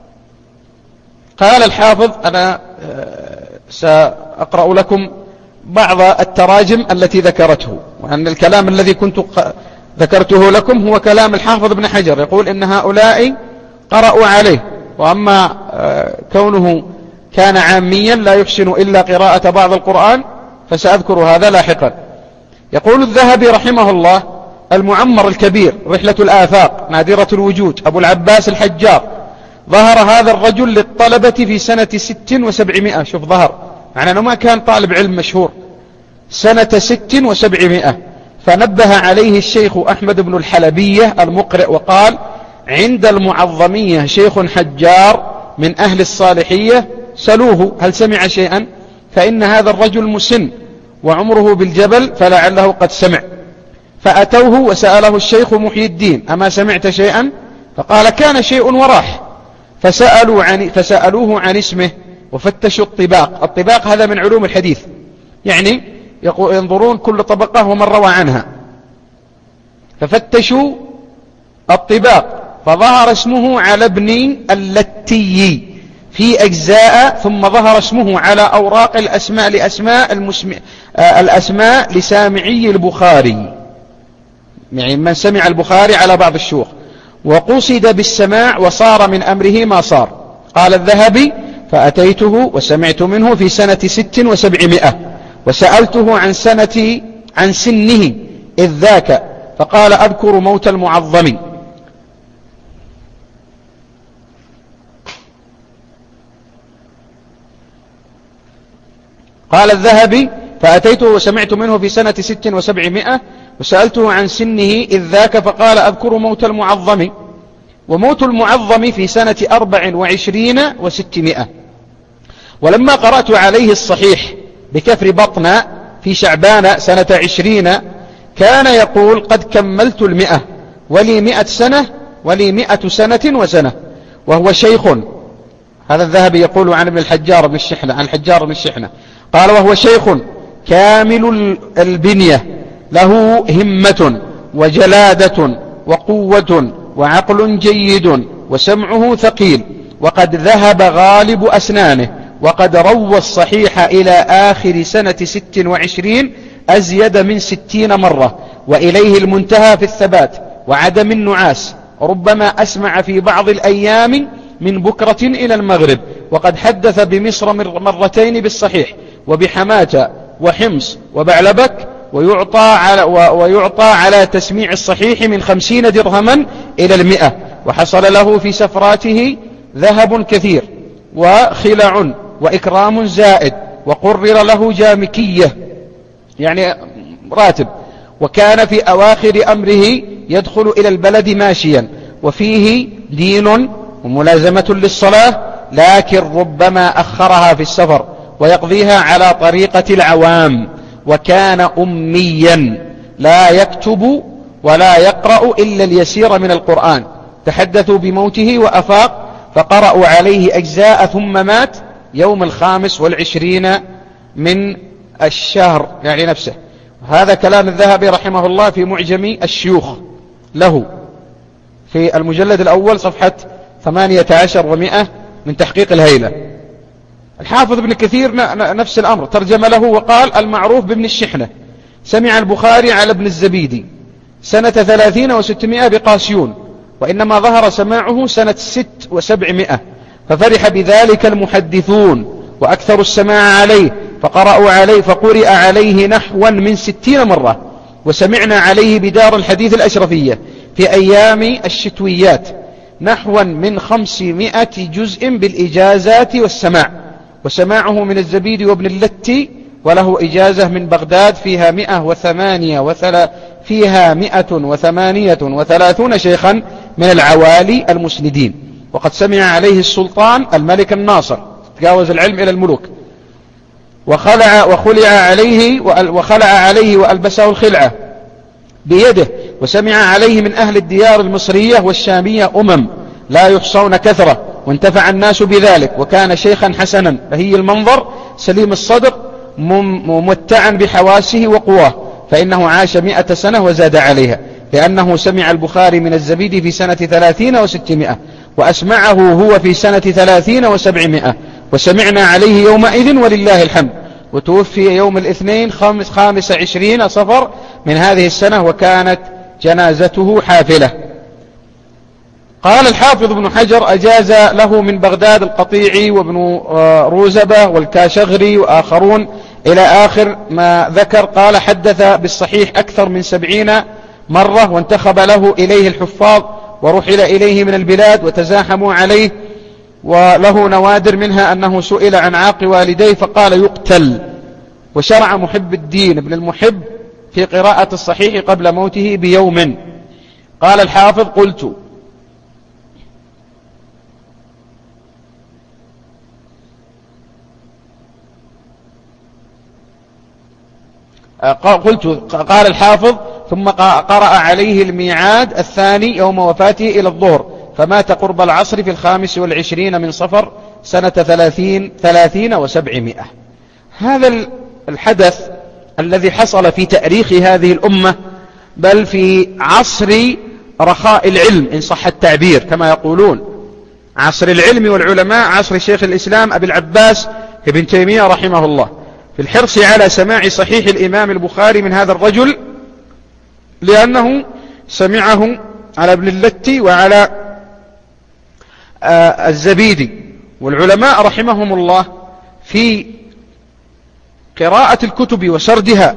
قال الحافظ، أنا سأقرأ لكم بعض التراجم التي ذكرته، وأن الكلام الذي كنت ذكرته لكم هو كلام الحافظ ابن حجر، يقول إن هؤلاء قرأوا عليه، وأما كونه كان عاميا لا يحسن إلا قراءة بعض القرآن فسأذكر هذا لاحقا. يقول الذهبي رحمه الله: المعمر الكبير، رحلة الآفاق، نادرة الوجود، أبو العباس الحجار، ظهر هذا الرجل للطلبة في سنة ست وسبعمائة. شوف، ظهر معنى أنه ما كان طالب علم مشهور، سنة ست وسبعمائة. فنبه عليه الشيخ أحمد بن الحلبية المقرئ وقال: عند المعظمية شيخ حجار من أهل الصالحية، سلوه هل سمع شيئا، فإن هذا الرجل مسن وعمره بالجبل فلعله قد سمع. فأتوه وسأله الشيخ محي الدين: أما سمعت شيئا؟ فقال: كان شيء وراح. فسألوا عن فسألوه عن اسمه وفتشوا الطباق. الطباق هذا من علوم الحديث، يعني ينظرون كل طبقة ومن روى عنها. ففتشوا الطباق فظهر اسمه على ابن اللتي في أجزاء، ثم ظهر اسمه على أوراق الأسماء لأسماء المسم... الأسماء لسامعي البخاري، يعني من سمع البخاري على بعض الشيوخ، وقصد بالسماع وصار من أمره ما صار. قال الذهبي: فأتيته وسمعت منه في سنة ست وسبعمائة، وسألته عن سنة عن سنه إذ ذاك، فقال: أذكر موت المعظم. قال الذهبي: فأتيته وسمعت منه في سنة ست وسبعمائة، وسألته عن سنه إذ ذاك، فقال: أذكر موت المعظم. وموت المعظم في سنة أربع وعشرين وستمائة. ولما قرأت عليه الصحيح بكفر بطن في شعبان سنة عشرين، كان يقول: قد كملت المئة، ولي مئة سنة، ولي مئة سنة وسنة. وهو شيخ، هذا الذهبي يقول عن ابن الحجار بن الشحنة، عن الحجار بن الشحنة، قال: وهو شيخ كامل البنية، له همة وجلادة وقوة وعقل جيد وسمعه ثقيل، وقد ذهب غالب أسنانه، وقد روى الصحيح إلى آخر سنة ست وعشرين أزيد من ستين مرة، وإليه المنتهى في الثبات وعدم النعاس، ربما أسمع في بعض الأيام من بكرة إلى المغرب. وقد حدث بمصر مرتين بالصحيح، وبحماة وحمص وبعلبك، ويعطى على, ويعطى على تسميع الصحيح من خمسين درهما إلى المئة. وحصل له في سفراته ذهب كثير وخلع وإكرام زائد، وقرر له جامكية يعني راتب. وكان في أواخر أمره يدخل إلى البلد ماشيا، وفيه دين وملازمة للصلاة، لكن ربما أخرها في السفر ويقضيها على طريقة العوام. وكان أميا لا يكتب ولا يقرأ إلا اليسير من القرآن. تحدثوا بموته وأفاق، فقرأوا عليه أجزاء ثم مات، يوم الخامس والعشرين من الشهر يعني نفسه. هذا كلام الذهبي رحمه الله في معجم الشيوخ له في المجلد الأول صفحة ثمانية عشر ومئة من تحقيق الهيلة. الحافظ ابن كثير نفس الأمر ترجم له وقال: المعروف بابن الشحنة سمع البخاري على ابن الزبيدي سنة ثلاثين وستمائة بقاسيون، وإنما ظهر سماعه سنة ست وسبعمائة، ففرح بذلك المحدثون وأكثر السماع عليه، فقرأوا عليه فقرئ عليه نحوا من ستين مرة، وسمعنا عليه بدار الحديث الأشرفية في أيام الشتويات نحوا من خمسمائة جزء بالإجازات والسماع، وسماعه من الزبيدي وابن اللتي وله إجازة من بغداد فيها مئة وثمانية وثلا فيها مئة وثمانية وثلاثون شيخا من العوالي المسندين، وقد سمع عليه السلطان الملك الناصر تجاوز العلم إلى الملوك، وخلع وخلع عليه وخلع عليه وألبسه الخلعة بيده، وسمع عليه من أهل الديار المصرية والشامية أمم لا يحصون كثرة، وانتفع الناس بذلك، وكان شيخا حسنا فهي المنظر سليم الصدر ممتعا بحواسه وقواه، فإنه عاش مئة سنة وزاد عليها، لأنه سمع البخاري من الزبيدي في سنة ثلاثين وستمائة، وأسمعه هو في سنة ثلاثين وسبعمائة، وسمعنا عليه يومئذ ولله الحمد، وتوفي يوم الاثنين خامس, خامس عشرين صفر من هذه السنة، وكانت جنازته حافلة. قال الحافظ ابن حجر: أجاز له من بغداد القطيعي وابن روزبة والكاشغري وآخرون إلى آخر ما ذكر. قال: حدث بالصحيح أكثر من سبعين مرة، وانتخب له إليه الحفاظ ورحل إليه من البلاد وتزاحموا عليه، وله نوادر منها أنه سئل عن عاق والديه فقال يقتل. وشرع محب الدين ابن المحب في قراءة الصحيح قبل موته بيوم. قال الحافظ: قلت قلت قال الحافظ: ثم قرأ عليه الميعاد الثاني يوم وفاته إلى الظهر، فمات قرب العصر في الخامس والعشرين من صفر سنة ثلاثين, ثلاثين وسبعمائة. هذا الحدث الذي حصل في تاريخ هذه الأمة، بل في عصر رخاء العلم إن صح التعبير كما يقولون، عصر العلم والعلماء، عصر شيخ الإسلام أبي العباس ابن تيمية رحمه الله، في الحرص على سماع صحيح الإمام البخاري من هذا الرجل، لأنه سمعه على ابن اللتي وعلى آه الزبيدي. والعلماء رحمهم الله في قراءة الكتب وسردها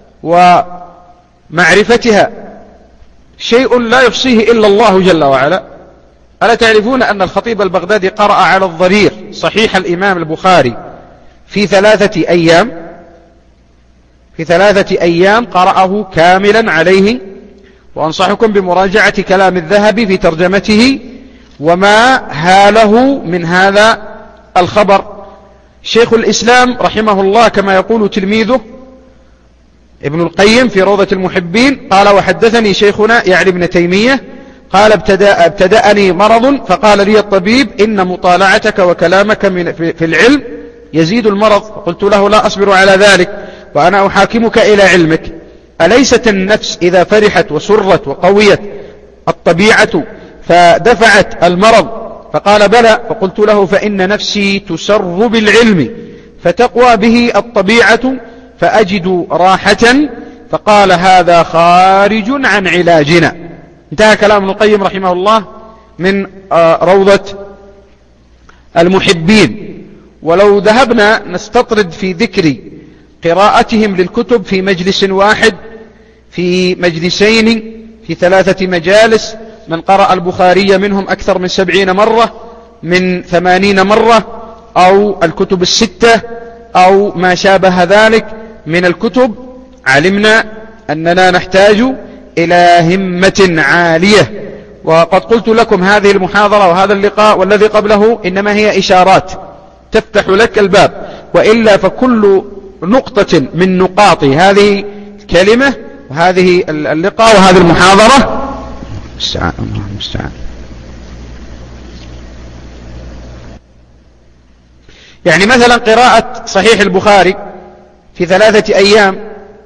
ومعرفتها شيء لا يحصيه إلا الله جل وعلا. ألا تعرفون أن الخطيب البغدادي قرأ على الضرير صحيح الإمام البخاري في ثلاثة أيام في ثلاثة أيام قرأه كاملا عليه، وأنصحكم بمراجعة كلام الذهبي في ترجمته وما هاله من هذا الخبر. شيخ الإسلام رحمه الله كما يقول تلميذه ابن القيم في روضة المحبين قال: وحدثني شيخنا يعني ابن تيمية قال: ابتدأ ابتدأني مرض فقال لي الطبيب: إن مطالعتك وكلامك من في العلم يزيد المرض. فقلت له: لا أصبر على ذلك وأنا أحاكمك إلى علمك، أليست النفس إذا فرحت وسرت وقويت الطبيعة فدفعت المرض؟ فقال: بلى. فقلت له: فإن نفسي تسر بالعلم فتقوى به الطبيعة فأجد راحة. فقال: هذا خارج عن علاجنا. انتهى كلام ابن القيم رحمه الله من روضة المحبين. ولو ذهبنا نستطرد في ذكر قراءتهم للكتب في مجلس واحد، في مجلسين، في ثلاثة مجالس، من قرأ البخاري منهم أكثر من سبعين مرة، من ثمانين مرة، أو الكتب الستة أو ما شابه ذلك من الكتب، علمنا أننا نحتاج إلى همة عالية. وقد قلت لكم هذه المحاضرة وهذا اللقاء والذي قبله إنما هي إشارات تفتح لك الباب، وإلا فكل نقطة من نقاط هذه الكلمة وهذه اللقاء وهذه المحاضرة المستعان الله المستعان يعني مثلا قراءة صحيح البخاري في ثلاثة أيام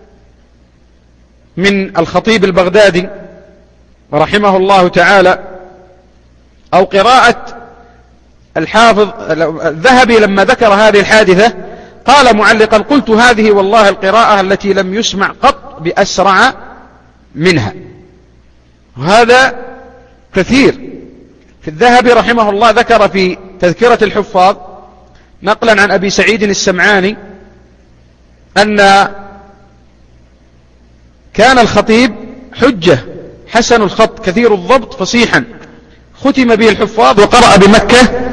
من الخطيب البغدادي رحمه الله تعالى، أو قراءة الحافظ الذهبي لما ذكر هذه الحادثة قال معلقا: قلت هذه والله القراءة التي لم يسمع قط بأسرع منها. وهذا كثير. في الذهبي رحمه الله ذكر في تذكرة الحفاظ نقلا عن أبي سعيد السمعاني أن كان الخطيب حجة حسن الخط كثير الضبط فصيحا، ختم به الحفاظ وقرأ بمكة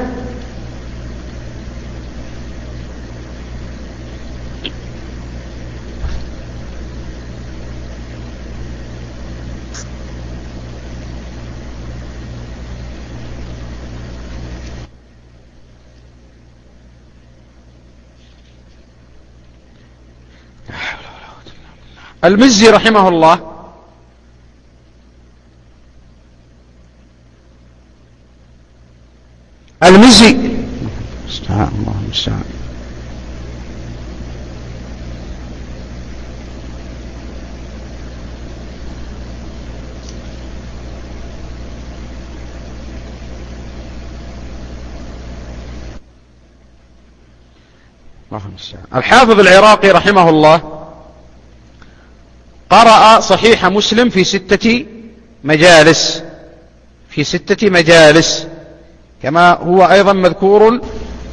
المزي رحمه الله المزي استعان الله المستعان الحافظ العراقي رحمه الله قرأ صحيح مسلم في ستة مجالس في ستة مجالس كما هو أيضا مذكور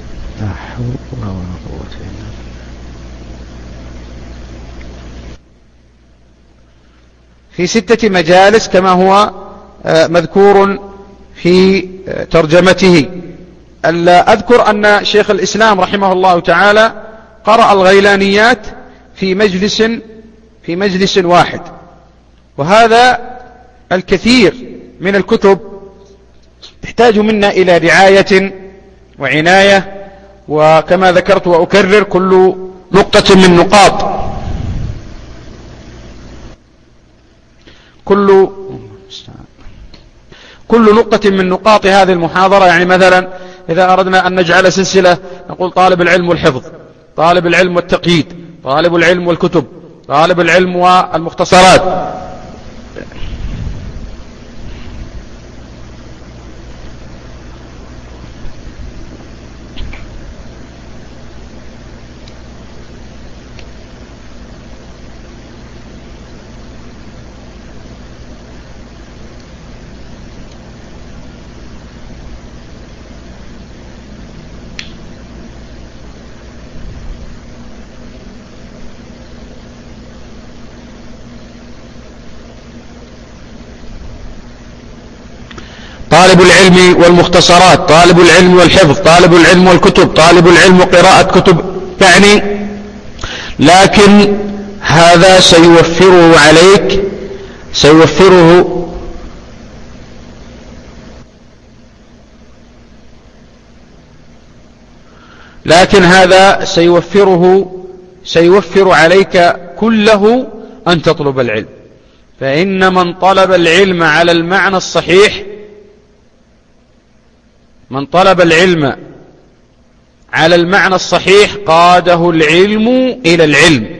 في ستة مجالس كما هو مذكور في ترجمته. أذكر أن شيخ الإسلام رحمه الله تعالى قرأ الغيلانيات في مجلس في مجلس واحد، وهذا الكثير من الكتب تحتاج منا إلى رعاية وعناية، وكما ذكرت وأكرر كل نقطة من نقاط كل كل نقطة من نقاط هذه المحاضرة. يعني مثلا إذا أردنا أن نجعل سلسلة نقول طالب العلم والحفظ، طالب العلم والتقييد، طالب العلم والكتب، طالب العلم والمختصرات. طالب العلم والمختصرات، طالب العلم والحفظ، طالب العلم والكتب، طالب العلم وقراءة كتب، يعني لكن هذا سيوفره عليك سيوفره لكن هذا سيوفره سيوفر عليك كله أن تطلب العلم. فإن من طلب العلم على المعنى الصحيح من طلب العلم على المعنى الصحيح قاده العلم إلى العلم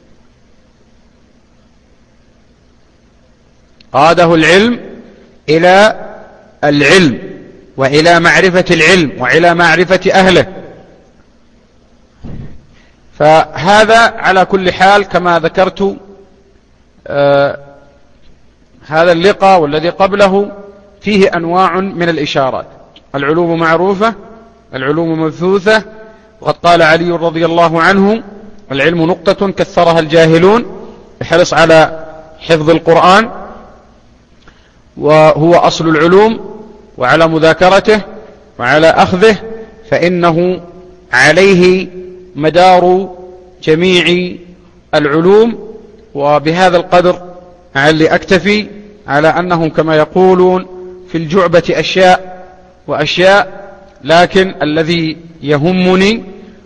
قاده العلم إلى العلم وإلى معرفة العلم وإلى معرفة أهله. فهذا على كل حال كما ذكرت آه هذا اللقاء والذي قبله فيه أنواع من الإشارات. العلوم معروفة، العلوم مبثوثة، وقد قال علي رضي الله عنه: العلم نقطة كثرها الجاهلون. احرص على حفظ القرآن وهو أصل العلوم، وعلى مذاكرته وعلى أخذه، فإنه عليه مدار جميع العلوم. وبهذا القدر لعلي أكتفي على أنهم كما يقولون في الجعبة أشياء وأشياء، لكن الذي يهمني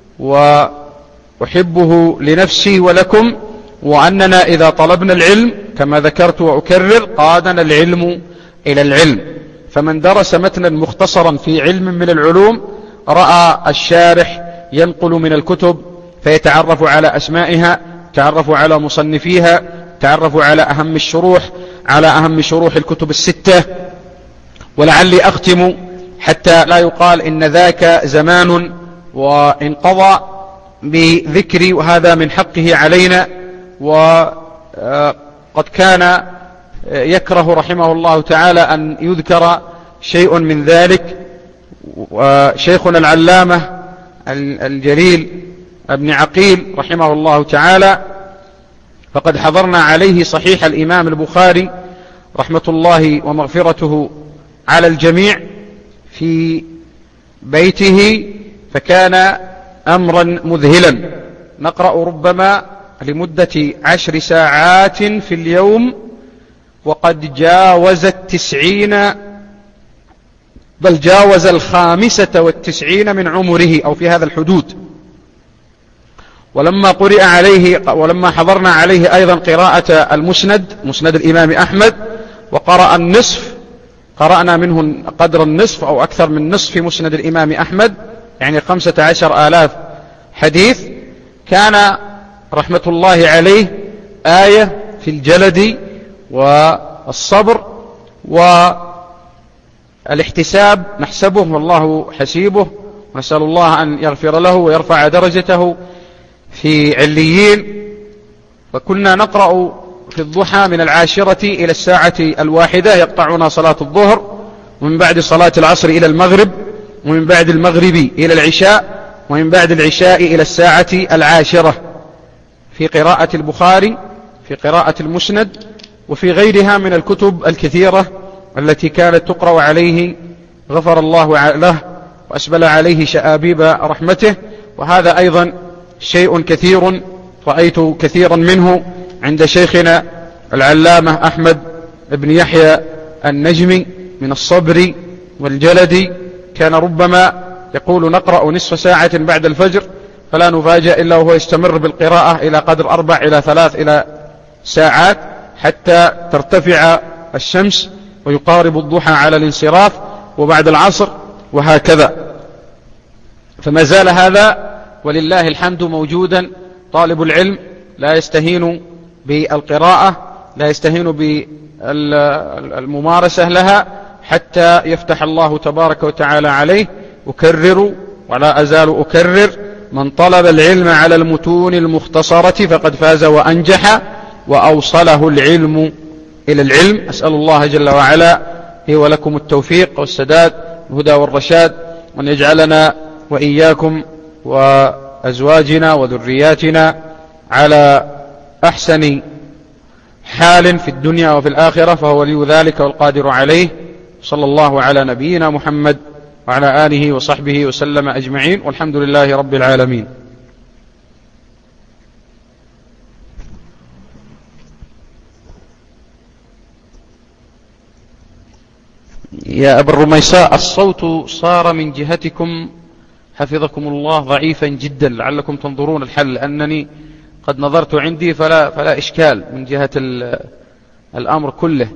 وأحبه لنفسي ولكم وأننا إذا طلبنا العلم كما ذكرت وأكرر قادنا العلم إلى العلم. فمن درس متنا مختصرا في علم من العلوم رأى الشارح ينقل من الكتب فيتعرف على أسمائها، يتعرف على مصنفيها، يتعرف على أهم الشروح، على أهم شروح الكتب الستة. ولعلي أختم حتى لا يقال إن ذاك زمان وانقضى بذكري، وهذا من حقه علينا. وقد كان يكره رحمه الله تعالى أن يذكر شيء من ذلك. وشيخنا العلامة الجليل ابن عقيل رحمه الله تعالى فقد حضرنا عليه صحيح الإمام البخاري رحمة الله ومغفرته على الجميع في بيته، فكان أمرا مذهلا. نقرأ ربما لمدة عشر ساعات في اليوم، وقد جاوز التسعين، بل جاوز الخامسة والتسعين من عمره أو في هذا الحدود. ولما قرئ عليه ولما حضرنا عليه أيضا قراءة المسند، مسند الإمام أحمد، وقرأ النصف، قرأنا منه قدر النصف أو أكثر من نصف في مسند الإمام أحمد، يعني خمسة عشر آلاف حديث. كان رحمة الله عليه آية في الجلد والصبر والاحتساب، نحسبه والله حسيبه، ونسأل الله أن يغفر له ويرفع درجته في عليين. وكنا نقرأ في الضحى من العاشرة إلى الساعة الواحدة، يقطعنا صلاة الظهر، ومن بعد صلاة العصر إلى المغرب، ومن بعد المغرب إلى العشاء، ومن بعد العشاء إلى الساعة العاشرة، في قراءة البخاري، في قراءة المسند، وفي غيرها من الكتب الكثيرة التي كانت تقرأ عليه، غفر الله له وأسبل عليه شآبيب رحمته. وهذا أيضا شيء كثير رأيت كثيرا منه عند شيخنا العلامة أحمد بن يحيى النجمي من الصبر والجلد. كان ربما يقول نقرأ نصف ساعة بعد الفجر، فلا نفاجأ إلا وهو يستمر بالقراءة إلى قدر أربع إلى ثلاث إلى ساعات، حتى ترتفع الشمس ويقارب الضحى على الانصراف، وبعد العصر، وهكذا. فما زال هذا ولله الحمد موجودا. طالب العلم لا يستهين بالقراءة، لا يستهين بالممارسة لها، حتى يفتح الله تبارك وتعالى عليه. أكرر ولا أزال أكرر: من طلب العلم على المتون المختصرة فقد فاز وأنجح، وأوصله العلم إلى العلم. أسأل الله جل وعلا لي ولكم التوفيق والسداد والهدى والرشاد، وأن يجعلنا وإياكم وأزواجنا وذرياتنا على أحسن حال في الدنيا وفي الآخرة، فهو ولي ذلك والقادر عليه. صلى الله على نبينا محمد وعلى آله وصحبه وسلم أجمعين، والحمد لله رب العالمين. يا أبا الرميساء، الصوت صار من جهتكم حفظكم الله ضعيفا جدا، لعلكم تنظرون الحل، لأنني قد نظرت عندي فلا, فلا إشكال من جهة الأمر كله.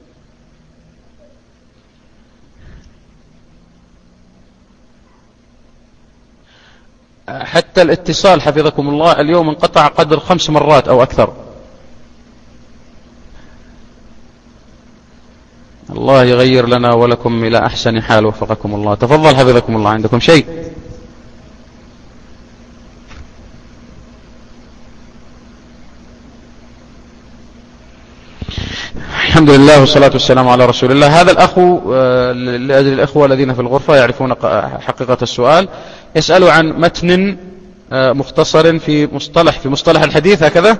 حتى الاتصال حفظكم الله اليوم انقطع قدر خمس مرات أو أكثر. الله يغير لنا ولكم إلى أحسن حال، وفقكم الله. تفضل حفظكم الله، عندكم شيء؟ الحمد لله والصلاة والسلام على رسول الله. هذا الأخ لأجل الأخوة الذين في الغرفة يعرفون حقيقة السؤال، يسأل عن متن مختصر في مصطلح في مصطلح الحديث، هكذا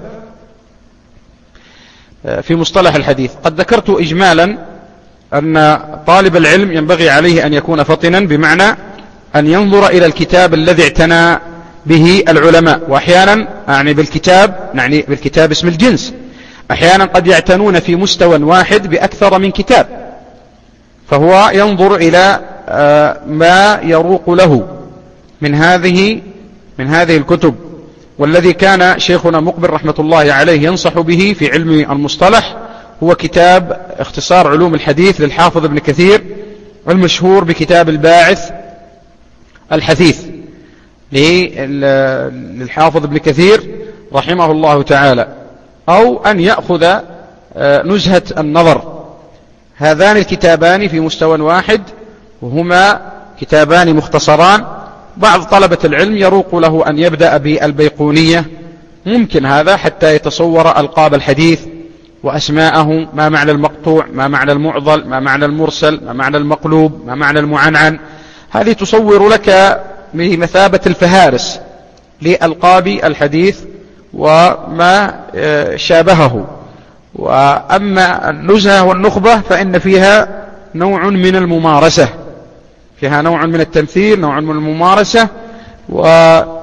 في مصطلح الحديث. قد ذكرت إجمالا أن طالب العلم ينبغي عليه أن يكون فطنا، بمعنى أن ينظر إلى الكتاب الذي اعتنى به العلماء. وأحيانا أعني بالكتاب نعني بالكتاب اسم الجنس، أحيانا قد يعتنون في مستوى واحد بأكثر من كتاب، فهو ينظر إلى ما يروق له من هذه من هذه الكتب. والذي كان شيخنا مقبل رحمة الله عليه ينصح به في علم المصطلح هو كتاب اختصار علوم الحديث للحافظ ابن كثير، المشهور بكتاب الباعث الحثيث. للحافظ ابن كثير رحمه الله تعالى، أو أن يأخذ نزهة النظر. هذان الكتابان في مستوى واحد، وهما كتابان مختصران. بعض طلبة العلم يروق له أن يبدأ بالبيقونية، ممكن هذا حتى يتصور ألقاب الحديث وأسماءه، ما معنى المقطوع، ما معنى المعضل، ما معنى المرسل، ما معنى المقلوب، ما معنى المعنعن. هذه تصور لك بمثابة الفهارس لألقاب الحديث وما شابهه. وأما النزهة والنخبة فإن فيها نوع من الممارسة، فيها نوع من التمثيل، نوع من الممارسة، وشيء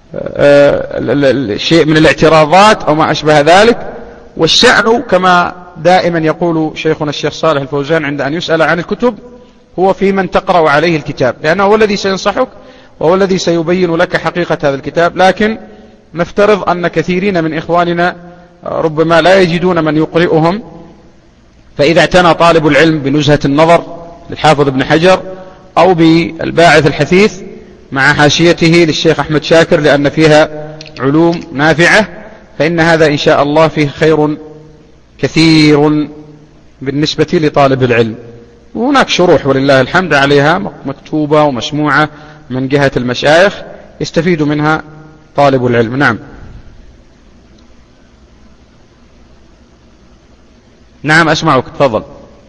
من الاعتراضات أو ما أشبه ذلك. والشأن كما دائما يقول شيخنا الشيخ صالح الفوزان عند أن يسأل عن الكتب هو في من تقرأ عليه الكتاب، لأنه هو الذي سينصحك وهو الذي سيبين لك حقيقة هذا الكتاب. لكن نفترض أن كثيرين من إخواننا ربما لا يجدون من يقرئهم، فإذا اعتنى طالب العلم بنزهة النظر للحافظ ابن حجر أو بالباعث الحثيث مع حاشيته للشيخ أحمد شاكر لأن فيها علوم نافعة، فإن هذا إن شاء الله فيه خير كثير بالنسبة لطالب العلم. وهناك شروح ولله الحمد عليها مكتوبة ومسموعة من جهة المشايخ يستفيد منها طالب العلم. نعم نعم أسمعك، تفضل.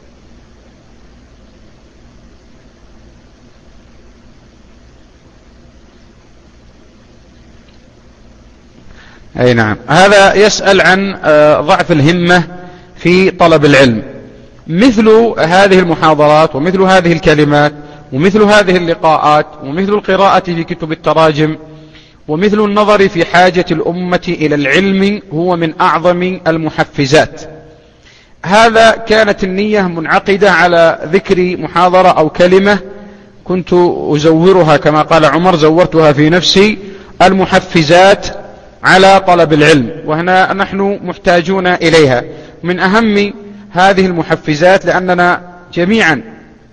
أي نعم، هذا يسأل عن ضعف الهمة في طلب العلم. مثل هذه المحاضرات ومثل هذه الكلمات ومثل هذه اللقاءات ومثل القراءة في كتب التراجم ومثل النظر في حاجة الأمة إلى العلم هو من أعظم المحفزات. هذا كانت النية منعقدة على ذكر محاضرة أو كلمة كنت أزورها كما قال عمر، زورتها في نفسي، المحفزات على طلب العلم، وهنا نحن محتاجون إليها. من أهم هذه المحفزات لأننا جميعا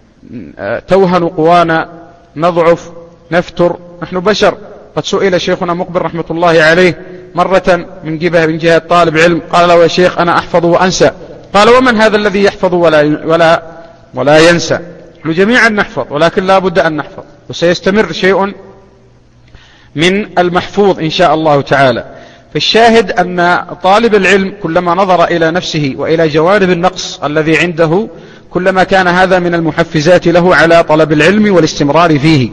توهن قوانا، نضعف، نفتر، نحن بشر. قد سئل شيخنا مقبل رحمة الله عليه مرة من جهة من جهة طالب علم، قال له يا شيخ أنا أحفظ وأنسى. قال ومن هذا الذي يحفظ ولا ولا ولا ينسى؟ نحن جميعا نحفظ، ولكن لا بد أن نحفظ، وسيستمر شيء من المحفوظ إن شاء الله تعالى. فالشاهد أن طالب العلم كلما نظر إلى نفسه وإلى جوانب النقص الذي عنده كلما كان هذا من المحفزات له على طلب العلم والاستمرار فيه.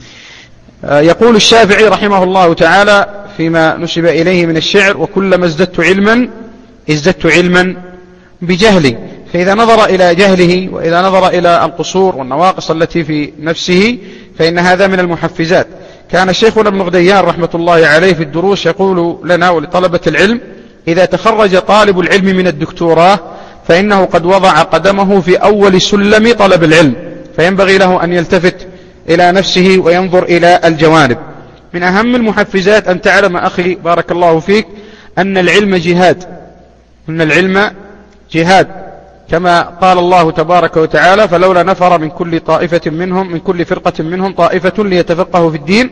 يقول الشافعي رحمه الله تعالى فيما نسب إليه من الشعر: وكلما ازددت علما ازددت علما بجهلي. فإذا نظر إلى جهله وإذا نظر إلى القصور والنواقص التي في نفسه فإن هذا من المحفزات. كان شيخنا ابن غديان رحمة الله عليه في الدروس يقول لنا ولطلبة العلم: إذا تخرج طالب العلم من الدكتوراه فإنه قد وضع قدمه في أول سلم طلب العلم، فينبغي له أن يلتفت إلى نفسه وينظر إلى الجوانب. من أهم المحفزات أن تعلم أخي بارك الله فيك أن العلم جهاد، أن العلم جهاد، كما قال الله تبارك وتعالى: فلولا نفر من كل طائفة منهم من كل فرقة منهم طائفة ليتفقهوا في الدين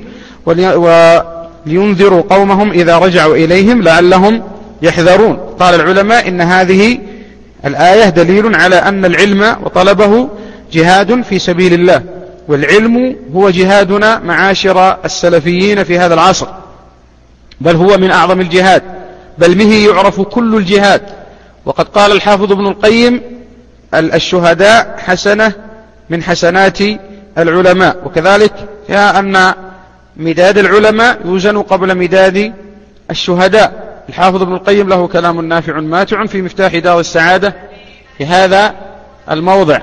ولينذروا قومهم إذا رجعوا إليهم لعلهم يحذرون. قال العلماء إن هذه الآية دليل على أن العلم وطلبه جهاد في سبيل الله، والعلم هو جهادنا معاشر السلفيين في هذا العصر، بل هو من أعظم الجهاد، بل به يعرف كل الجهاد. وقد قال الحافظ ابن القيم: الشهداء حسنة من حسنات العلماء. وكذلك يا أن مداد العلماء يوزن قبل مداد الشهداء. الحافظ ابن القيم له كلام نافع ماتع في مفتاح دار السعادة في هذا الموضع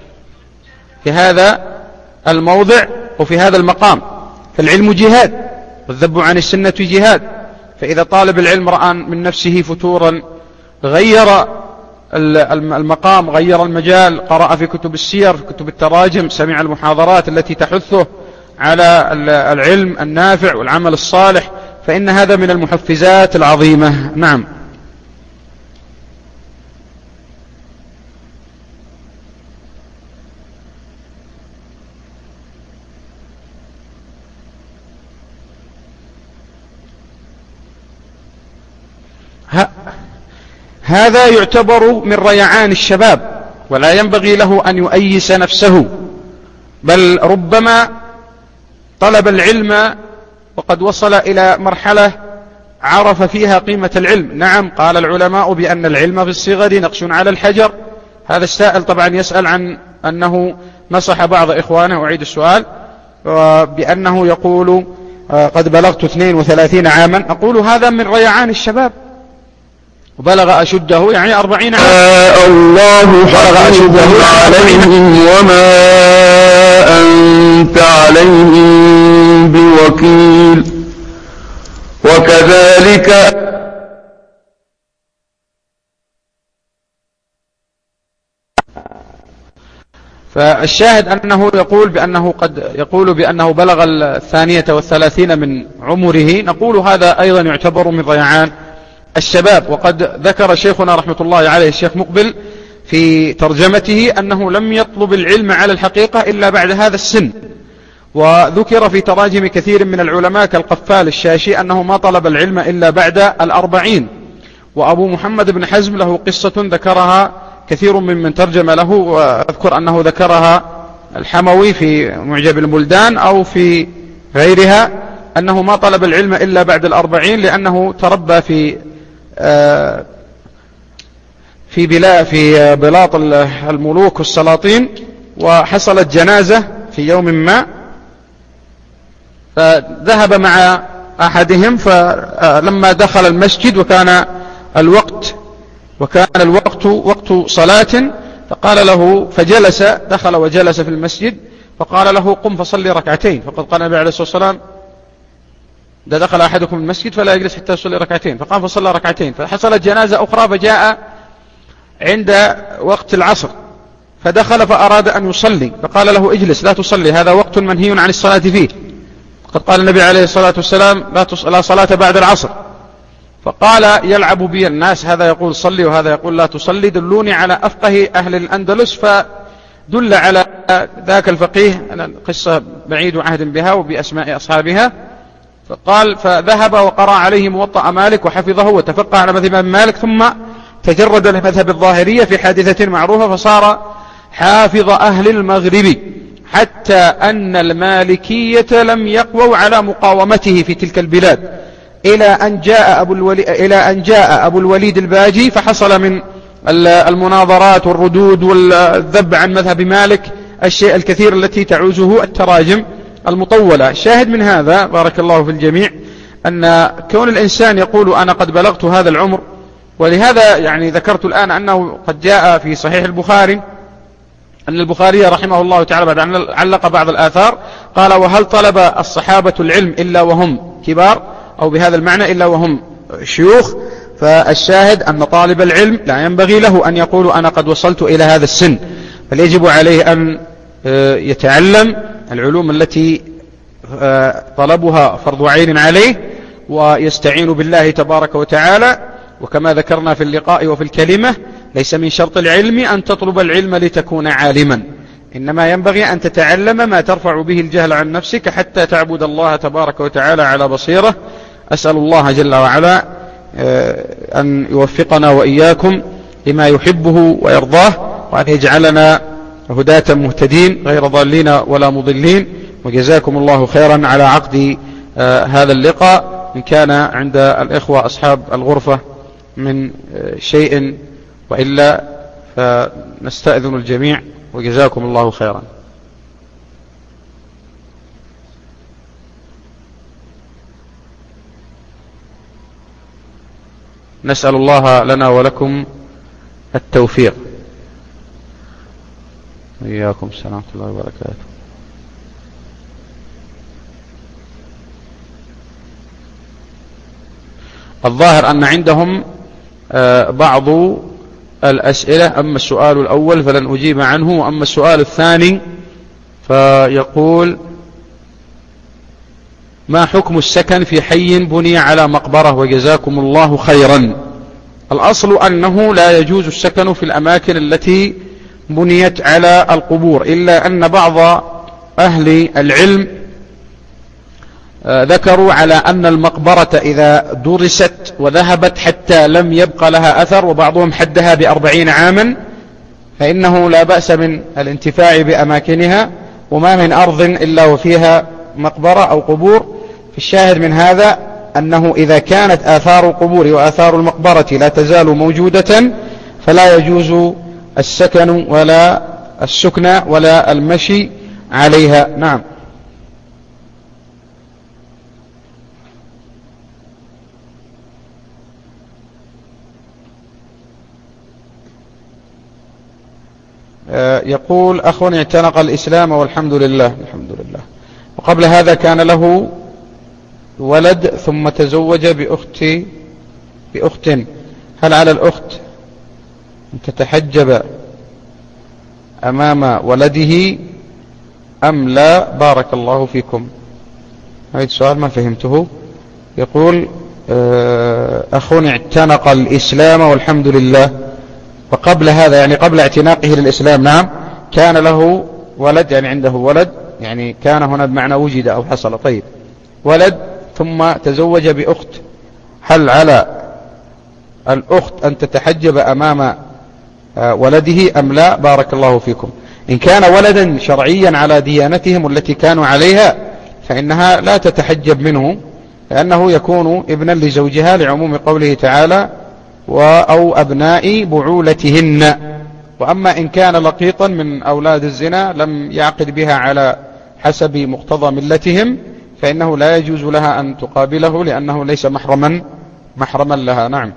في هذا الموضع وفي هذا المقام. فالعلم جهاد، والذب عن السنة جهاد. فإذا طالب العلم رأى من نفسه فتورا غير المقام، غير المجال، قرأ في كتب السير، في كتب التراجم، سمع المحاضرات التي تحثه على العلم النافع والعمل الصالح، فإن هذا من المحفزات العظيمة. نعم. هذا يعتبر من ريعان الشباب، ولا ينبغي له أن يؤيس نفسه، بل ربما طلب العلم وقد وصل إلى مرحلة عرف فيها قيمة العلم. نعم، قال العلماء بأن العلم في الصغر نقش على الحجر. هذا السائل طبعا يسأل عن أنه نصح بعض إخوانه، أعيد السؤال، بأنه يقول قد بلغت اثنين وثلاثين عاما. أقول هذا من ريعان الشباب، وبلغ أشده يعني أربعين عاما. الله بلغ أشده عليهم وما أنت عليهم بوكيل. وكذلك فالشاهد أنه يقول بأنه قد يقول بأنه بلغ الثانية والثلاثين من عمره. نقول هذا أيضا يعتبر من ريعان الشباب. وقد ذكر شيخنا رحمة الله عليه الشيخ مقبل في ترجمته أنه لم يطلب العلم على الحقيقة إلا بعد هذا السن. وذكر في تراجم كثير من العلماء كالقفال الشاشي أنه ما طلب العلم إلا بعد الأربعين. وأبو محمد بن حزم له قصة ذكرها كثير من من ترجم له، وأذكر أنه ذكرها الحموي في معجب البلدان أو في غيرها، أنه ما طلب العلم إلا بعد الأربعين لأنه تربى في في بلا في بلاط الملوك والسلاطين، وحصلت جنازة في يوم ما، فذهب مع أحدهم، فلما دخل المسجد وكان الوقت وكان الوقت وقت صلاة، فقال له فجلس دخل وجلس في المسجد، فقال له قم فصلي ركعتين. فقد قال النبي عليه الصلاة والسلام إذا دخل أحدكم المسجد فلا يجلس حتى يصلي ركعتين. فقام فصلى ركعتين، فحصلت جنازة أخرى، فجاء عند وقت العصر فدخل فأراد أن يصلي، فقال له اجلس لا تصلي، هذا وقت منهي عن الصلاة فيه. قد قال النبي عليه الصلاة والسلام لا صلاة بعد العصر. فقال يلعب بي الناس، هذا يقول صلي وهذا يقول لا تصلي، دلوني على أفقه أهل الأندلس. فدل على ذاك الفقيه، قصة بعيد عهد بها وبأسماء أصحابها. فقال فذهب وقرأ عليه موطأ مالك وحفظه وتفقه على مذهب مالك، ثم تجرد لمذهب الظاهرية في حادثة معروفة، فصار حافظ أهل المغرب، حتى أن المالكية لم يقووا على مقاومته في تلك البلاد، إلى أن جاء أبو الوليد, إلى أن جاء أبو الوليد الباجي، فحصل من المناظرات والردود والذب عن مذهب مالك الشيء الكثير التي تعوزه التراجم المطولة. شاهد من هذا بارك الله في الجميع أن كون الإنسان يقول أنا قد بلغت هذا العمر، ولهذا يعني ذكرت الآن أنه قد جاء في صحيح البخاري أن البخاري رحمه الله تعالى بعد أن علق بعض الآثار قال وهل طلب الصحابة العلم إلا وهم كبار، أو بهذا المعنى إلا وهم شيوخ. فالشاهد أن طالب العلم لا ينبغي له أن يقول أنا قد وصلت إلى هذا السن، بل يجب عليه أن يتعلم العلوم التي طلبها فرض عين عليه، ويستعين بالله تبارك وتعالى. وكما ذكرنا في اللقاء وفي الكلمة ليس من شرط العلم أن تطلب العلم لتكون عالما، إنما ينبغي أن تتعلم ما ترفع به الجهل عن نفسك حتى تعبد الله تبارك وتعالى على بصيرة. أسأل الله جل وعلا أن يوفقنا وإياكم لما يحبه ويرضاه، وأن يجعلنا هداة مهتدين غير ضالين ولا مضلين. وجزاكم الله خيرا على عقد هذا اللقاء. إن كان عند الإخوة أصحاب الغرفة من شيء، وإلا فنستأذن الجميع، وجزاكم الله خيرا. نسأل الله لنا ولكم التوفيق. وإياكم السلام ورحمة الله وبركاته. الظاهر أن عندهم بعض الأسئلة، أما السؤال الأول فلن أجيب عنه، وأما السؤال الثاني فيقول ما حكم السكن في حي بني على مقبرة؟ وجزاكم الله خيرا. الأصل أنه لا يجوز السكن في الأماكن التي بنيت على القبور، إلا أن بعض أهل العلم ذكروا على أن المقبرة إذا درست وذهبت حتى لم يبقى لها أثر، وبعضهم حدها بأربعين عاما، فإنه لا بأس من الانتفاع بأماكنها، وما من أرض إلا وفيها مقبرة أو قبور. في الشاهد من هذا أنه إذا كانت آثار القبور وآثار المقبرة لا تزال موجودة فلا يجوز السكن ولا السكن ولا المشي عليها. نعم. يقول: أخ اعتنق الإسلام والحمد لله. الحمد لله. وقبل هذا كان له ولد ثم تزوج بأخت بأخت هل على الأخت أن تتحجب أمام ولده أم لا؟ بارك الله فيكم. هذا السؤال ما فهمته. يقول: أخ اعتنق الإسلام والحمد لله، وقبل هذا يعني قبل اعتناقه للإسلام نعم كان له ولد، يعني عنده ولد، يعني كان هنا بمعنى وجد أو حصل. طيب، ولد ثم تزوج بأخت، هل على الأخت أن تتحجب أمام ولده أم لا؟ بارك الله فيكم. إن كان ولدا شرعيا على ديانتهم التي كانوا عليها فإنها لا تتحجب منه، لأنه يكون ابنا لزوجها لعموم قوله تعالى: أو أبناء بعولتهن. وأما إن كان لقيطا من أولاد الزنا لم يعقد بها على حسب مقتضى ملتهم فإنه لا يجوز لها أن تقابله، لأنه ليس محرما محرما لها. نعم.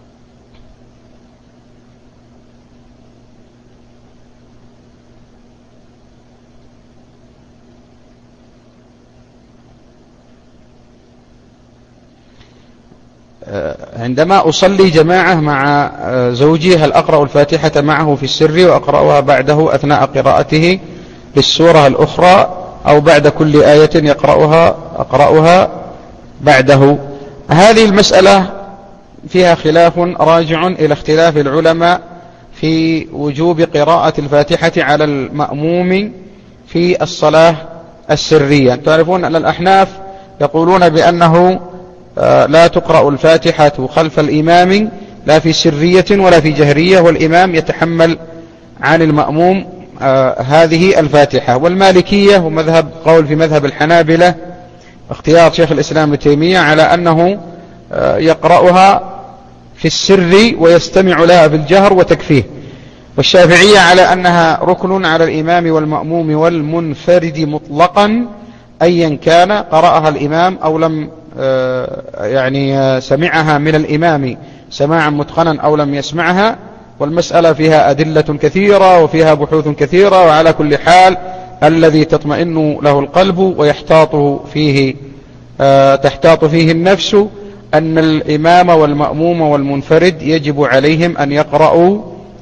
عندما أصلي جماعة مع زوجي هل أقرأ الفاتحة معه في السر وأقرأها بعده أثناء قراءته للسورة الأخرى، أو بعد كل آية يقرأها أقرأها بعده؟ هذه المسألة فيها خلاف راجع إلى اختلاف العلماء في وجوب قراءة الفاتحة على المأموم في الصلاة السرية. تعرفون أن الأحناف يقولون بأنه لا تقرأ الفاتحة خلف الإمام لا في سرية ولا في جهرية، والإمام يتحمل عن المأموم آه هذه الفاتحة. والمالكية ومذهب قول في مذهب الحنابلة اختيار شيخ الإسلام ابن تيمية على أنه آه يقرأها في السر ويستمع لها في الجهر وتكفيه. والشافعية على أنها ركن على الإمام والمأموم والمنفرد مطلقا أيا كان قرأها الإمام أو لم آه يعني آه سمعها من الإمام سماعا متقنا أو لم يسمعها. والمسألة فيها أدلة كثيرة وفيها بحوث كثيرة، وعلى كل حال الذي تطمئن له القلب ويحتاط فيه آه تحتاط فيه النفس أن الإمام والمأموم والمنفرد يجب عليهم أن يقرأوا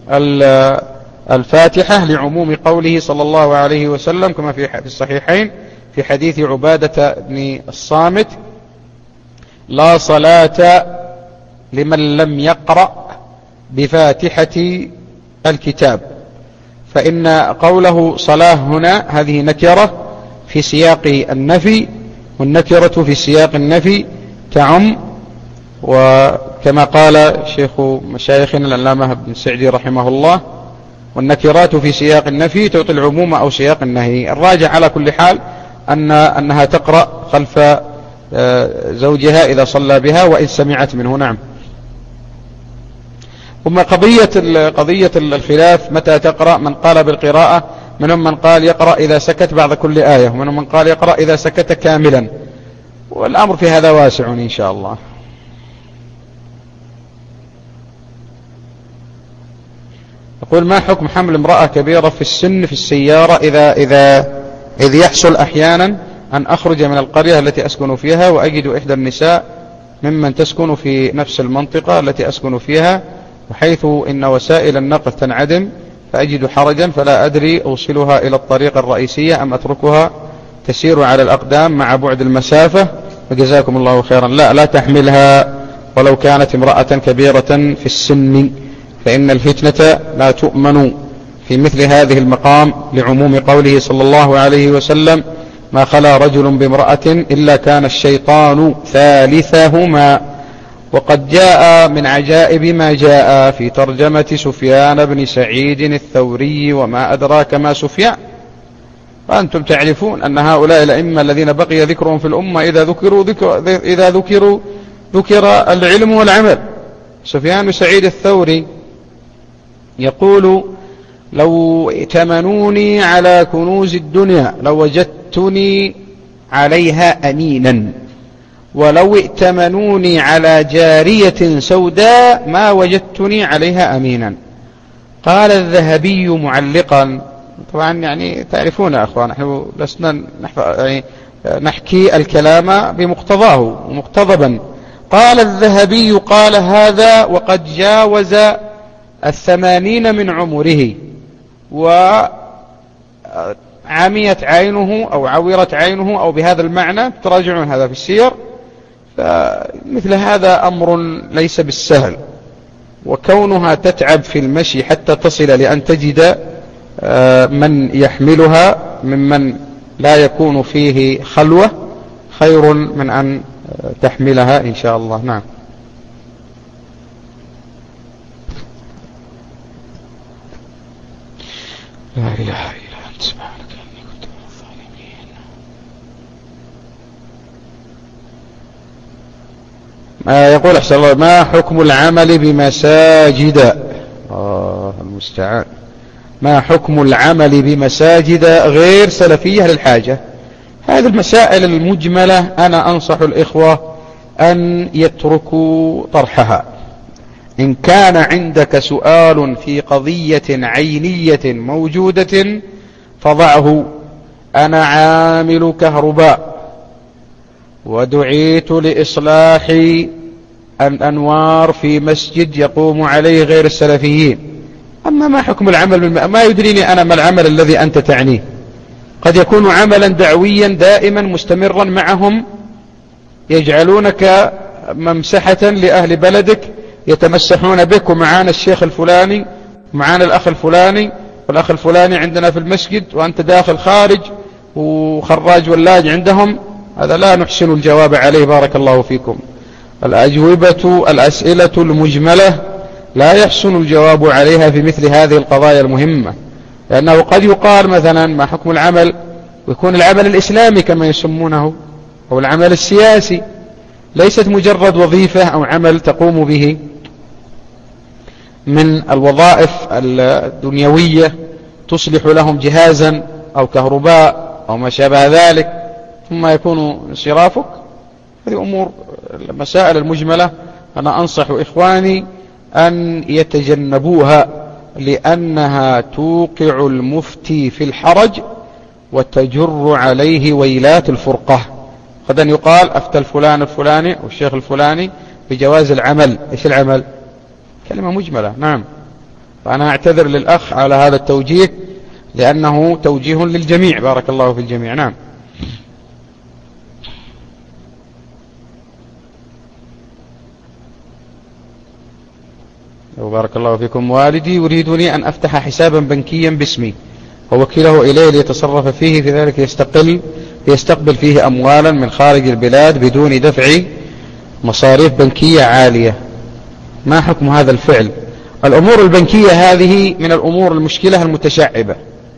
الفاتحة لعموم قوله صلى الله عليه وسلم كما في الصحيحين في حديث عبادة بن الصامت: لا صلاة لمن لم يقرأ بفاتحة الكتاب. فإن قوله صلاة هنا هذه نكرة في سياق النفي، والنكرة في سياق النفي تعم، وكما قال شيخ مشايخنا العلامة ابن سعدي رحمه الله: والنكرات في سياق النفي تعطي العموم أو سياق النهي. الراجع على كل حال أن أنها تقرأ خلف زوجها إذا صلى بها وإن سمعت منه. نعم. ثم قضية قضية الخلاف متى تقرأ، من قال بالقراءة، منهم من قال يقرأ إذا سكت بعد كل آية، ومنهم من قال يقرأ إذا سكت كاملا، والأمر في هذا واسع إن شاء الله. يقول: ما حكم حمل امرأة كبيرة في السن في السيارة إذا إذا إذ يحصل أحيانا أن أخرج من القرية التي أسكن فيها وأجد إحدى النساء ممن تسكن في نفس المنطقة التي أسكن فيها، وحيث إن وسائل النقل تنعدم فأجد حرجا فلا أدري أوصلها إلى الطريق الرئيسية أم أتركها تسير على الأقدام مع بعد المسافة، فجزاكم الله خيرا. لا لا تحملها ولو كانت امرأة كبيرة في السن، فإن الفتنة لا تؤمن في مثل هذه المقام لعموم قوله صلى الله عليه وسلم: ما خلا رجل بامرأة إلا كان الشيطان ثالثهما. وقد جاء من عجائب ما جاء في ترجمة سفيان بن سعيد الثوري، وما أدراك ما سفيان. وأنتم تعرفون أن هؤلاء الأئمة الذين بقي ذكرهم في الأمة إذا ذكروا ذكر إذا ذكروا ذكر العلم والعمل. سفيان بن سعيد الثوري يقول: لو ائتمنوني على كنوز الدنيا لوجدتني عليها أمينا، ولو ائتمنوني على جارية سوداء ما وجدتني عليها أمينا. قال الذهبي معلقا، طبعا يعني تعرفون يا أخوان نحن لسنا يعني نحكي الكلام بمقتضاه ومقتضبا. قال الذهبي: قال هذا وقد جاوز الثمانين من عمره، وعميت عينه أو عورت عينه أو بهذا المعنى، تراجعون هذا في السير. فمثل هذا أمر ليس بالسهل، وكونها تتعب في المشي حتى تصل لأن تجد من يحملها ممن لا يكون فيه خلوة خير من أن تحملها إن شاء الله. نعم. لا إله إلا أنت سبحانك إني كنت من الظالمين. ما يقول أحسن الله: ما حكم العمل بمساجد الله المستعان ما حكم العمل بمساجد غير سلفية للحاجة؟ هذه المسائل المجملة أنا أنصح الإخوة أن يتركوا طرحها. إن كان عندك سؤال في قضية عينية موجودة فضعه. أنا عامل كهرباء ودعيت لإصلاح الأنوار في مسجد يقوم عليه غير السلفيين. أما ما حكم العمل؟ ما يدريني أنا ما العمل الذي أنت تعنيه. قد يكون عملا دعويا دائما مستمرا معهم، يجعلونك ممسحة لأهل بلدك، يتمسحون بك، ومعانا الشيخ الفلاني ومعانا الأخ الفلاني، والأخ الفلاني عندنا في المسجد وأنت داخل خارج وخراج ولاج عندهم. هذا لا نحسن الجواب عليه. بارك الله فيكم. الأجوبة الأسئلة المجملة لا يحسن الجواب عليها في مثل هذه القضايا المهمة، لأنه قد يقال مثلا ما حكم العمل، ويكون العمل الإسلامي كما يسمونه أو العمل السياسي، ليست مجرد وظيفة أو عمل تقوم به من الوظائف الدنيوية تصلح لهم جهازا أو كهرباء أو ما شابه ذلك ثم يكون انصرافك. هذه أمور المسائل المجملة أنا أنصح إخواني أن يتجنبوها، لأنها توقع المفتي في الحرج وتجر عليه ويلات الفرقة. قد أن يقال أفتى الفلان الفلاني أو الشيخ الفلاني بجواز العمل. إيش العمل؟ كلمة مجملة. نعم. فأنا أعتذر للأخ على هذا التوجيه لأنه توجيه للجميع. بارك الله في الجميع. نعم. وبارك الله فيكم. والدي يريدني أن أفتح حسابا بنكيا باسمي ووكله إليه ليتصرف فيه، في ذلك يستقل يستقبل فيه أموالا من خارج البلاد بدون دفع مصاريف بنكية عالية. ما حكم هذا الفعل؟ الأمور البنكية هذه من الأمور المشكلة المتشعبة،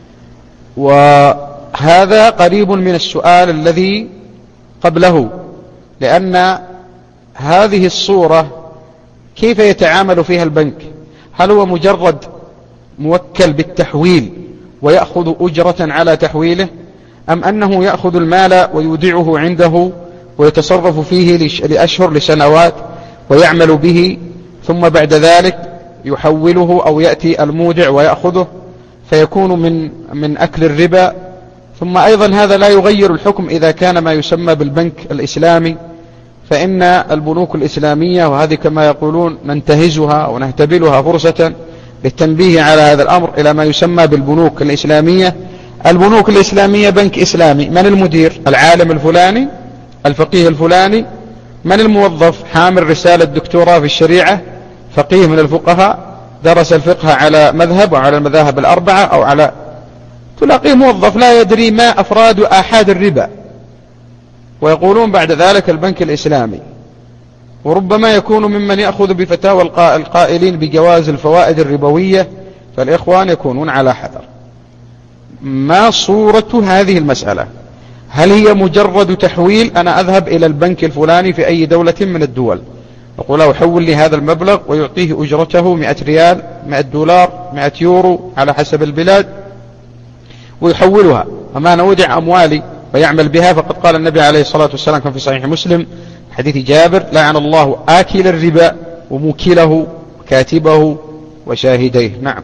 وهذا قريب من السؤال الذي قبله، لأن هذه الصورة كيف يتعامل فيها البنك؟ هل هو مجرد موكل بالتحويل ويأخذ أجرة على تحويله، أم أنه يأخذ المال ويودعه عنده ويتصرف فيه لأشهر لسنوات ويعمل به، ثم بعد ذلك يحوله أو يأتي المودع ويأخذه فيكون من من أكل الربا؟ ثم أيضا هذا لا يغير الحكم إذا كان ما يسمى بالبنك الإسلامي، فإن البنوك الإسلامية، وهذه كما يقولون ننتهزها ونهتبلها فرصة للتنبيه على هذا الأمر، إلى ما يسمى بالبنوك الإسلامية. البنوك الإسلامية بنك إسلامي، من المدير؟ العالم الفلاني، الفقيه الفلاني. من الموظف؟ حامل رسالة دكتوراه في الشريعة، فقيه من الفقهاء، درس الفقه على مذهب وعلى المذاهب الأربعة أو على تلاقيه موظف لا يدري ما أفراد وآحاد الربا، ويقولون بعد ذلك البنك الإسلامي، وربما يكون ممن يأخذ بفتاوى القائلين بجواز الفوائد الربوية. فالإخوان يكونون على حذر. ما صورة هذه المسألة؟ هل هي مجرد تحويل؟ أنا أذهب إلى البنك الفلاني في أي دولة من الدول، أقول له حول لي هذا المبلغ، ويعطيه أجرته مئة ريال، مئة دولار، مئة يورو على حسب البلاد، ويحولها. أما أنا أودع أموالي ويعمل بها، فقد قال النبي عليه الصلاة والسلام كان في صحيح مسلم حديث جابر: لعن الله آكل الربا وموكله وكاتبه وشاهديه. نعم.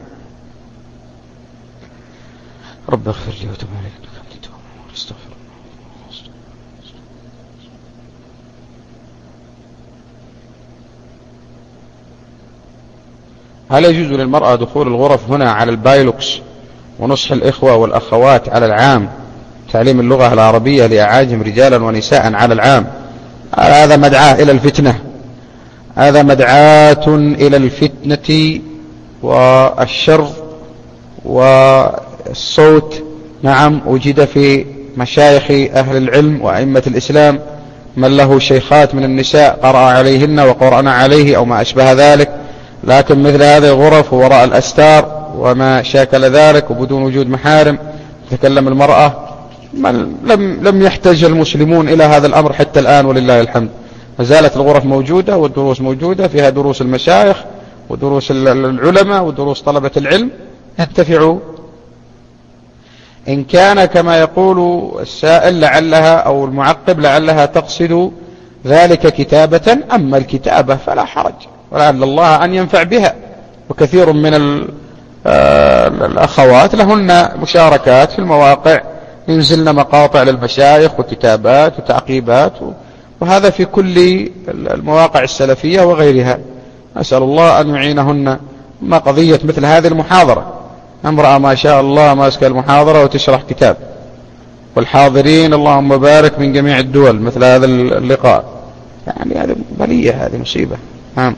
رب اغفر لي وتب علي إنك أنت التواب الرحيم. استغفر الله. هل يجوز للمرأة دخول الغرف هنا على البايلوكس ونصح الإخوة والأخوات على العام، تعليم اللغة العربية لأعاجم رجالا ونساء على العام؟ هذا مدعاة إلى الفتنة، هذا مدعاة إلى الفتنة والشر والصوت. نعم، وجد في مشايخ أهل العلم وأئمة الإسلام من له شيخات من النساء قرأ عليهن وقرأنا عليه أو ما أشبه ذلك، لكن مثل هذه الغرف وراء الأستار وما شاكل ذلك وبدون وجود محارم تتكلم المرأة، لم لم يحتاج المسلمون إلى هذا الأمر حتى الآن ولله الحمد. ما زالت الغرف موجودة والدروس موجودة، فيها دروس المشايخ ودروس العلماء ودروس طلبة العلم، ينتفعوا. إن كان كما يقول السائل لعلها أو المعقب لعلها تقصد ذلك كتابة، أما الكتابة فلا حرج، ولعل الله أن ينفع بها. وكثير من الأخوات لهن مشاركات في المواقع، ينزلن مقاطع للمشايخ وكتابات وتعقيبات، وهذا في كل المواقع السلفية وغيرها. أسأل الله أن يعينهن. ما قضية مثل هذه المحاضرة، امرأة ما شاء الله ماسكة المحاضرة وتشرح كتاب، والحاضرين اللهم بارك من جميع الدول مثل هذا اللقاء، يعني هذه بلية، هذه مصيبة. نعم.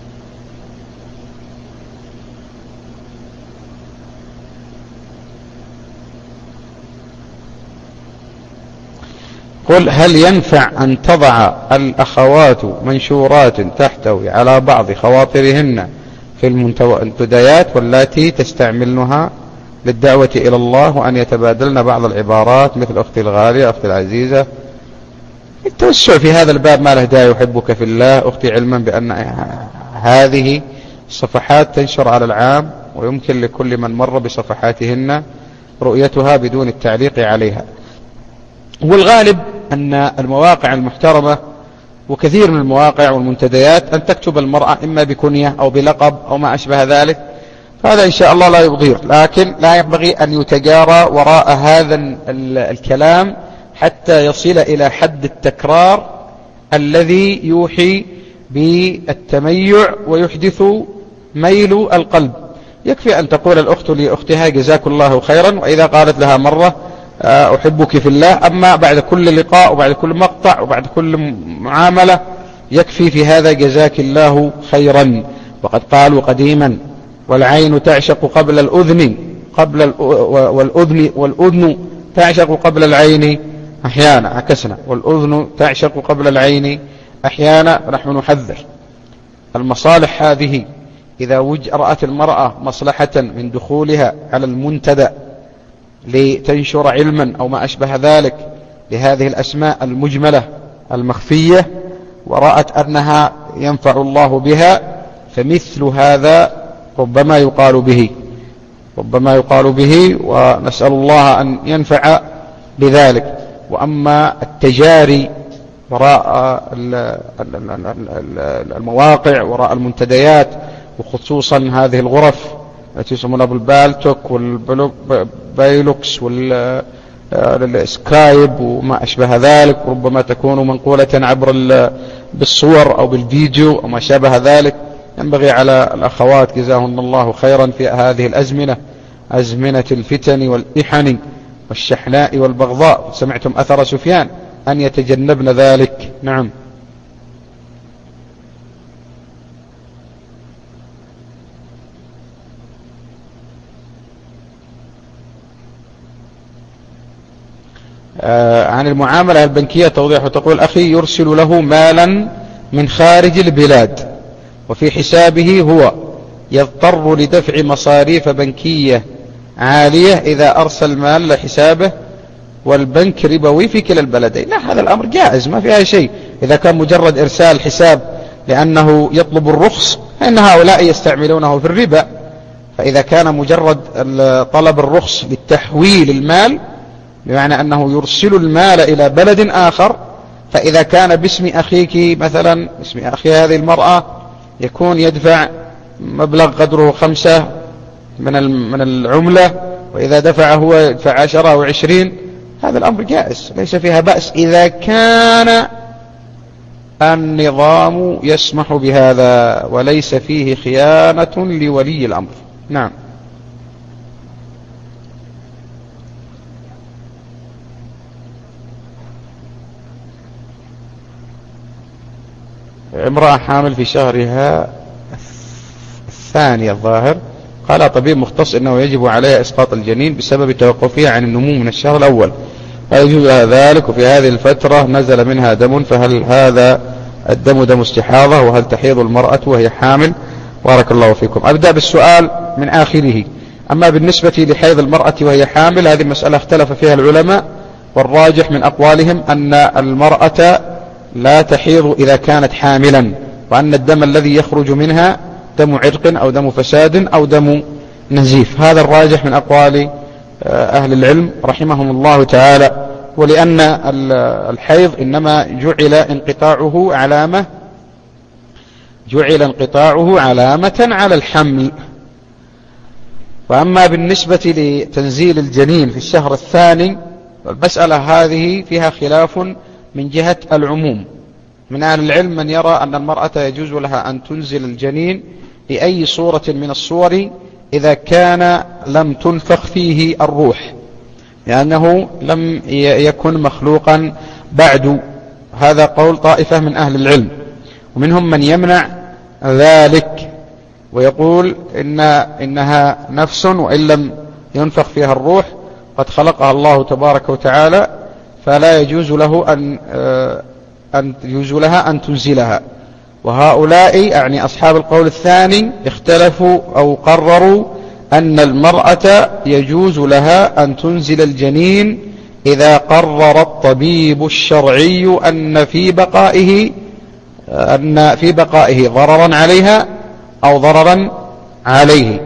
قل هل ينفع أن تضع الأخوات منشورات تحتوي على بعض خواطرهن في المنتديات والتي تستعملنها للدعوة إلى الله، وأن يتبادلن بعض العبارات مثل أختي الغالية، أختي العزيزة؟ التوسع في هذا الباب ما له داعي. يحبك في الله أختي، علما بأن هذه الصفحات تنشر على العام، ويمكن لكل من مر بصفحاتهن رؤيتها بدون التعليق عليها. والغالب أن المواقع المحترمة وكثير من المواقع والمنتديات أن تكتب المرأة إما بكنية أو بلقب أو ما أشبه ذلك، فهذا إن شاء الله لا يضير، لكن لا ينبغي أن يتجارى وراء هذا الكلام حتى يصل إلى حد التكرار الذي يوحي بالتميع ويحدث ميل القلب. يكفي أن تقول الأخت لأختها جزاك الله خيرا، وإذا قالت لها مرة أحبك في الله، أما بعد كل لقاء وبعد كل مقطع وبعد كل معاملة يكفي في هذا جزاك الله خيرا. وقد قالوا قديما: والعين تعشق قبل الأذن قبل والأذن والأذن تعشق قبل العين أحيانا، عكسنا، والأذن تعشق قبل العين أحيانا. نحن نحذر المصالح هذه. إذا رأت المرأة مصلحة من دخولها على المنتدى لتنشر علما أو ما أشبه ذلك لهذه الأسماء المجملة المخفية، ورأت أنها ينفع الله بها، فمثل هذا ربما يقال به ربما يقال به ونسأل الله أن ينفع بذلك. وأما التجاري وراء المواقع وراء المنتديات، وخصوصا هذه الغرف التي يسمونها بالبالتوك والبايلوكس والسكايب وما أشبه ذلك، ربما تكون منقولة عبر بالصور أو بالفيديو أو ما شابه ذلك، ينبغي على الأخوات جزاهن الله خيرا في هذه الأزمنة، أزمنة الفتن والإحن والشحناء والبغضاء، سمعتم أثر سفيان، أن يتجنبن ذلك. نعم. عن المعاملة البنكية توضيح، وتقول أخي يرسل له مالا من خارج البلاد وفي حسابه هو يضطر لدفع مصاريف بنكية عالية إذا أرسل مال لحسابه والبنك ربوي في كلا البلدين. لا، هذا الأمر جائز ما فيها شيء. إذا كان مجرد إرسال حساب لأنه يطلب الرخص فإن هؤلاء يستعملونه في الربا. فإذا كان مجرد طلب الرخص للتحويل المال بمعنى أنه يرسل المال إلى بلد آخر، فإذا كان باسم أخيك مثلا باسم أخي هذه المرأة يكون يدفع مبلغ قدره خمسة من من العملة، وإذا دفع هو يدفع عشرة أو عشرين، هذا الأمر جائز ليس فيها بأس إذا كان النظام يسمح بهذا وليس فيه خيانة لولي الأمر. نعم. امرأة حامل في شهرها الثاني الظاهر، قال طبيب مختص إنه يجب عليها إسقاط الجنين بسبب توقفها عن النمو من الشهر الأول، لا يجوز لها ذلك، وفي هذه الفترة نزل منها دم، فهل هذا الدم دم استحاضة، وهل تحيض المرأة وهي حامل؟ بارك الله فيكم. أبدأ بالسؤال من آخره. أما بالنسبة لحيض المرأة وهي حامل، هذه مسألة اختلف فيها العلماء، والراجح من أقوالهم أن المرأة لا تحيض إذا كانت حاملا، وأن الدم الذي يخرج منها دم عرق أو دم فساد أو دم نزيف. هذا الراجح من أقوال أهل العلم رحمهم الله تعالى. ولأن الحيض إنما جعل انقطاعه علامة جعل انقطاعه علامة على الحمل. وأما بالنسبة لتنزيل الجنين في الشهر الثاني، المسألة هذه فيها خلاف من جهة العموم. من أهل العلم من يرى أن المرأة يجوز لها أن تنزل الجنين لأي صورة من الصور إذا كان لم تنفخ فيه الروح، لأنه لم يكن مخلوقا بعد. هذا قول طائفة من أهل العلم، ومنهم من يمنع ذلك ويقول إن إنها نفس وإن لم ينفخ فيها الروح قد خلقها الله تبارك وتعالى، فلا يجوز له أن أن يجوز لها أن تنزلها. وهؤلاء يعني أصحاب القول الثاني اختلفوا أو قرروا أن المرأة يجوز لها أن تنزل الجنين إذا قرر الطبيب الشرعي أن في بقائه أن في بقائه ضررا عليها أو ضررا عليه،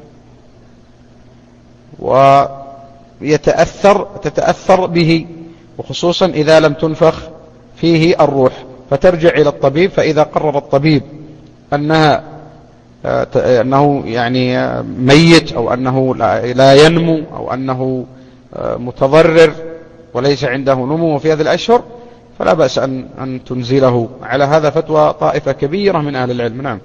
ويتأثر تتأثر به، وخصوصا إذا لم تنفخ فيه الروح، فترجع إلى الطبيب. فإذا قرر الطبيب أنها أنه يعني ميت أو أنه لا ينمو أو أنه متضرر وليس عنده نمو في هذه الأشهر، فلا بأس أن أن تنزله. على هذا فتوى طائفة كبيرة من أهل العلم. نعم.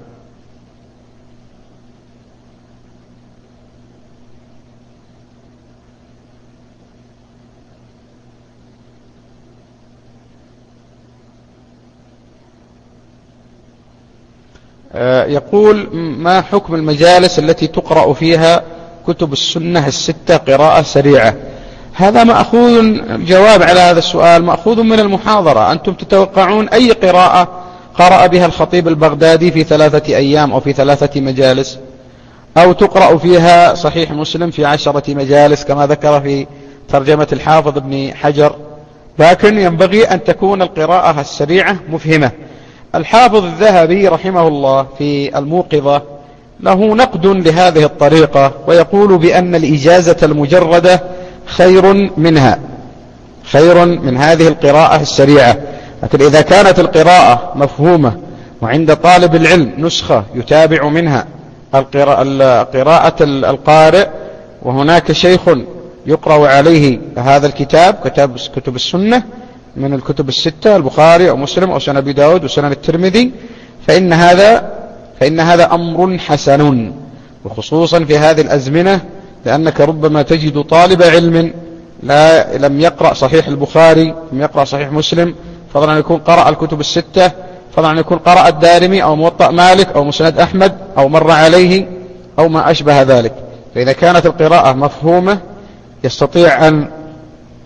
يقول ما حكم المجالس التي تقرأ فيها كتب السنة الستة قراءة سريعة؟ هذا مأخوذ، الجواب على هذا السؤال مأخوذ من المحاضرة. أنتم تتوقعون أي قراءة قرأ بها الخطيب البغدادي في ثلاثة أيام أو في ثلاثة مجالس، أو تقرأ فيها صحيح مسلم في عشرة مجالس كما ذكر في ترجمة الحافظ ابن حجر، لكن ينبغي أن تكون القراءة السريعة مفهمة. الحافظ الذهبي رحمه الله في الموقظة له نقد لهذه الطريقة، ويقول بأن الإجازة المجردة خير منها خير من هذه القراءة السريعة. لكن إذا كانت القراءة مفهومة وعند طالب العلم نسخة يتابع منها قراءة القارئ، وهناك شيخ يقرأ عليه هذا الكتاب كتاب كتب السنة من الكتب الستة البخاري أو مسلم أو سنن أبي داود وسنن الترمذي، فإن هذا فإن هذا أمر حسن، وخصوصا في هذه الأزمنة، لأنك ربما تجد طالب علم لا لم يقرأ صحيح البخاري، لم يقرأ صحيح مسلم، فضلا أن يكون قرأ الكتب الستة، فضلا أن يكون قرأ الدارمي أو موطأ مالك أو مسند أحمد أو مر عليه أو ما أشبه ذلك. فإذا كانت القراءة مفهومة يستطيع أن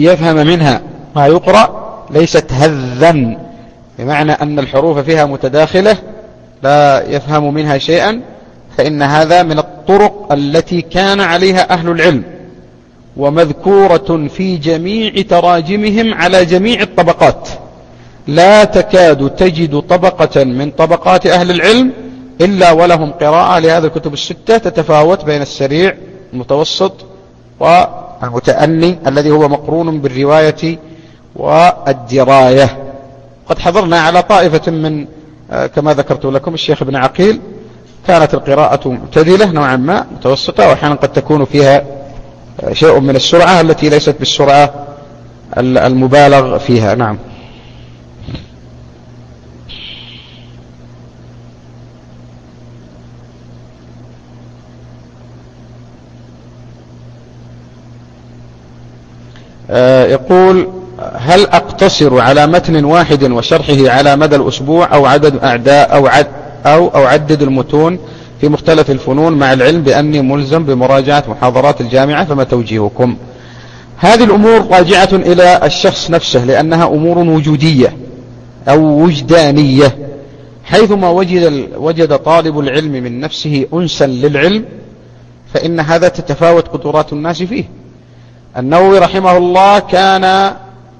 يفهم منها ما يقرأ ليست هذا، بمعنى أن الحروف فيها متداخلة لا يفهم منها شيئا، فإن هذا من الطرق التي كان عليها أهل العلم، ومذكورة في جميع تراجمهم على جميع الطبقات. لا تكاد تجد طبقة من طبقات أهل العلم إلا ولهم قراءة لهذه الكتب الستة، تتفاوت بين السريع المتوسط والمتأني الذي هو مقرون بالرواية والدراية. قد حضرنا على طائفة من كما ذكرت لكم الشيخ ابن عقيل، كانت القراءة معتدلة نوعا ما متوسطة، وأحيانا قد تكون فيها شيء من السرعة التي ليست بالسرعة المبالغ فيها. نعم. يقول: هل أقتصر على متن واحد وشرحه على مدى الأسبوع، أو عدد أعداء أو عد أو أو عدد المتون في مختلف الفنون، مع العلم بأني ملزم بمراجعة محاضرات الجامعة، فما توجيهكم؟ هذه الأمور راجعة إلى الشخص نفسه، لأنها أمور وجودية أو وجدانية، حيثما وجد وجد طالب العلم من نفسه أنسا للعلم فإن هذا تتفاوت قدرات الناس فيه. النووي رحمه الله كان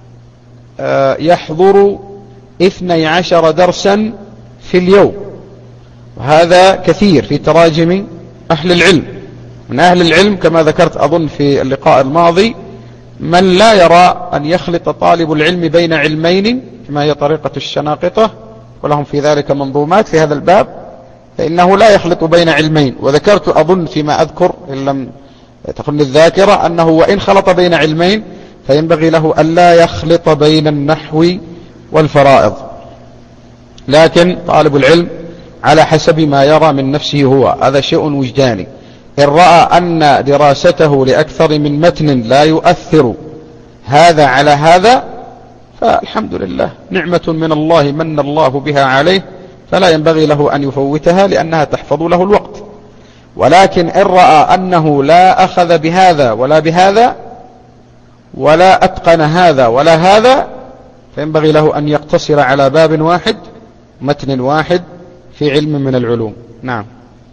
يحضر اثني عشر درسا في اليوم، وهذا كثير في تراجم أهل العلم. من أهل العلم كما ذكرت أظن في اللقاء الماضي من لا يرى أن يخلط طالب العلم بين علمين، كما هي طريقة الشناقطة، ولهم في ذلك منظومات في هذا الباب، فإنه لا يخلط بين علمين. وذكرت أظن فيما أذكر إن لم تخن الذاكرة أنه وإن خلط بين علمين فينبغي له ألا يخلط بين النحو والفرائض، لكن طالب العلم على حسب ما يرى من نفسه هو، هذا شيء وجداني. إن رأى أن دراسته لأكثر من متن لا يؤثر هذا على هذا فالحمد لله، نعمة من الله من الله بها عليه، فلا ينبغي له أن يفوتها لأنها تحفظ له الوقت. ولكن إن رأى أنه لا أخذ بهذا ولا بهذا ولا أتقن هذا ولا هذا، فينبغي له أن يقتصر على باب واحد، متن واحد في علم من العلوم. نعم.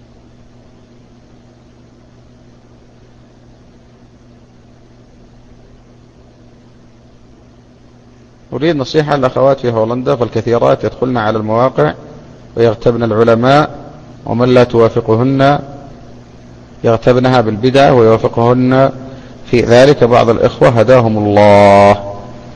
أريد نصيحة للأخوات في هولندا، فالكثيرات يدخلن على المواقع ويغتبن العلماء، ومن لا توافقهن يغتبنها بالبدع ويوافقهن في ذلك بعض الإخوة هداهم الله.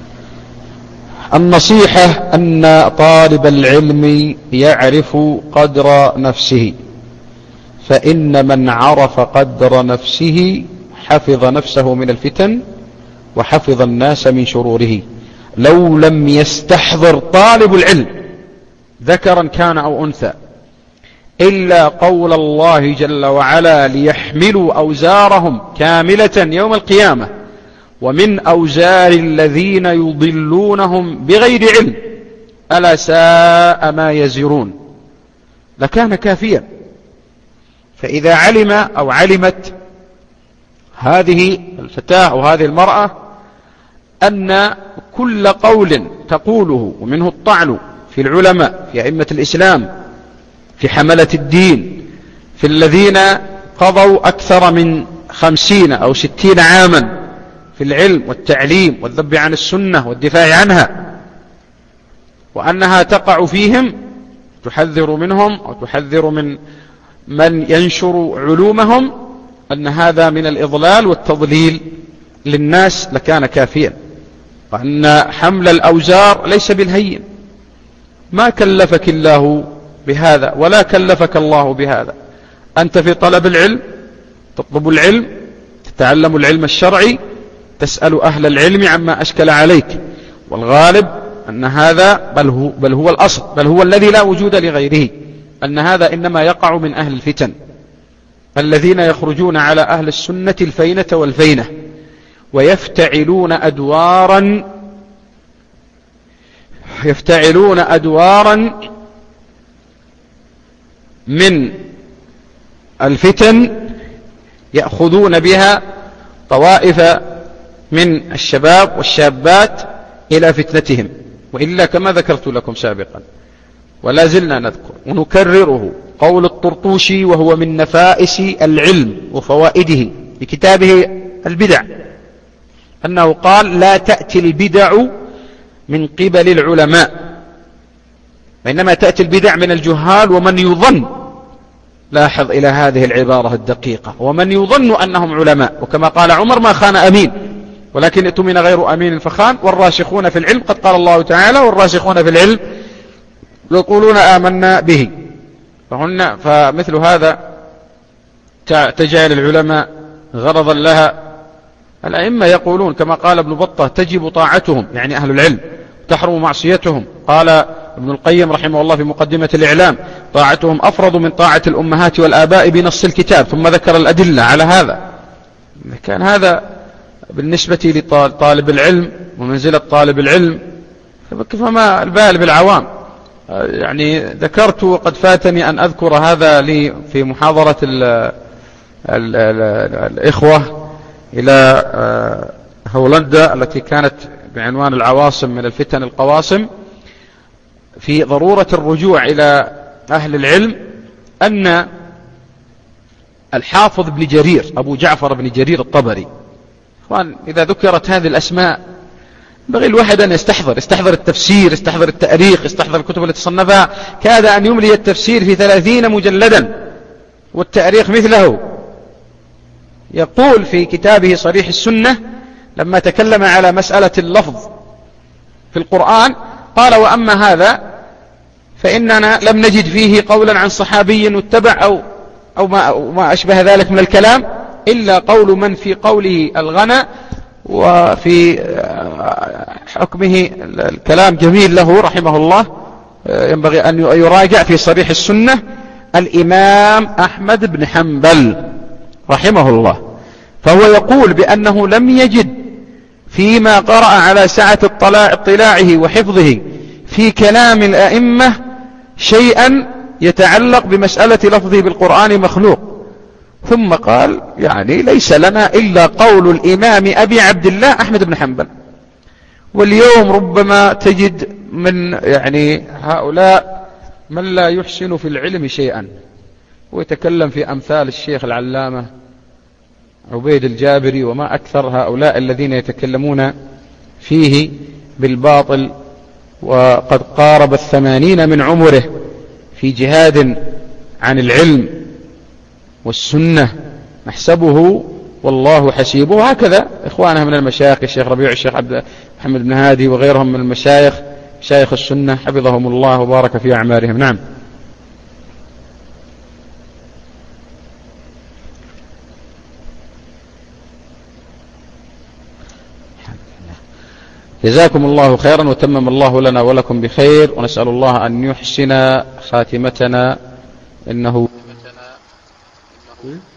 النصيحة أن طالب العلم يعرف قدر نفسه، فإن من عرف قدر نفسه حفظ نفسه من الفتن وحفظ الناس من شروره. لو لم يستحضر طالب العلم ذكرا كان أو أنثى إلا قول الله جل وعلا: ليحملوا أوزارهم كاملة يوم القيامة ومن أوزار الذين يضلونهم بغير علم ألا ساء ما يزرون، لكان كافيا. فإذا علم أو علمت هذه الفتاة أو هذه المرأة أن كل قول تقوله، ومنه الطعن في العلماء في أئمة الإسلام في حملة الدين في الذين قضوا أكثر من خمسين أو ستين عاما في العلم والتعليم والذب عن السنة والدفاع عنها، وأنها تقع فيهم، تحذر منهم أو تحذر من من ينشر علومهم، أن هذا من الإضلال والتضليل للناس، لكان كافيا. وأن حمل الأوزار ليس بالهين، ما كلفك الله بهذا ولا كلفك الله بهذا. أنت في طلب العلم، تطلب العلم، تتعلم العلم الشرعي، تسأل أهل العلم عما أشكل عليك، والغالب أن هذا بل هو, بل هو الأصل، بل هو الذي لا وجود لغيره، أن هذا إنما يقع من أهل الفتن الذين يخرجون على أهل السنة الفينة والفينة، ويفتعلون أدوارا يفتعلون أدوارا من الفتن، يأخذون بها طوائف من الشباب والشابات إلى فتنتهم، وإلا كما ذكرت لكم سابقا ولا زلنا نذكر ونكرره قول الطرطوشي وهو من نفائس العلم وفوائده في كتابه البدع، أنه قال: لا تأتي البدع من قبل العلماء، وإنما تأتي البدع من الجهال ومن يظن، لاحظ إلى هذه العبارة الدقيقة، ومن يظن أنهم علماء، وكما قال عمر: ما خان أمين ولكن ائتمن غير أمين فخان، والراسخون في العلم، قد قال الله تعالى: والراسخون في العلم يقولون آمنا به. فهن فمثل هذا تجعل العلماء غرضا لها. الأئمة يقولون كما قال ابن بطة: تجب طاعتهم، يعني أهل العلم، تحرم معصيتهم. قال ابن القيم رحمه الله في مقدمة الإعلام: طاعتهم أفرض من طاعة الأمهات والآباء بنص الكتاب، ثم ذكر الأدلة على هذا. كان هذا بالنسبة لطالب العلم ومنزلة طالب العلم، فما البال بالعوام. يعني ذكرت وقد فاتني أن أذكر هذا لي في محاضرة ال ال ال الإخوة إلى هولندا التي كانت بعنوان العواصم من الفتن القواصم، في ضرورة الرجوع إلى أهل العلم، أن الحافظ بن جرير أبو جعفر بن جرير الطبري، إذا ذكرت هذه الأسماء بغي الواحد أن يستحضر يستحضر التفسير، يستحضر التاريخ، يستحضر الكتب التي صنفها. كاد أن يملي التفسير في ثلاثين مجلدا والتاريخ مثله. يقول في كتابه صريح السنة لما تكلم على مسألة اللفظ في القرآن، قال: وأما هذا فإننا لم نجد فيه قولا عن صحابي واتبع أو, أو ما, ما أشبه ذلك من الكلام، إلا قول من في قوله الغنى، وفي حكمه الكلام جميل له رحمه الله، ينبغي أن يراجع في صريح السنة الإمام أحمد بن حنبل رحمه الله. فهو يقول بأنه لم يجد فيما قرأ على سعة اطلاعه وحفظه في كلام الأئمة شيئا يتعلق بمسألة لفظه بالقرآن مخلوق. ثم قال: يعني ليس لنا إلا قول الإمام أبي عبد الله أحمد بن حنبل. واليوم ربما تجد من يعني هؤلاء من لا يحسن في العلم شيئا، ويتكلم في أمثال الشيخ العلامة عبيد الجابري، وما أكثر هؤلاء الذين يتكلمون فيه بالباطل، وقد قارب الثمانين من عمره في جهاد عن العلم والسنة نحسبه والله حسيبه. وهكذا إخوانه من المشايخ، الشيخ ربيع، الشيخ عبد محمد بن هادي، وغيرهم من المشايخ شيخ السنة حفظهم الله وبارك في أعمارهم. نعم. جزاكم الله خيرا، وتمم الله لنا ولكم بخير، ونسأل الله أن يحسن خاتمتنا. إنه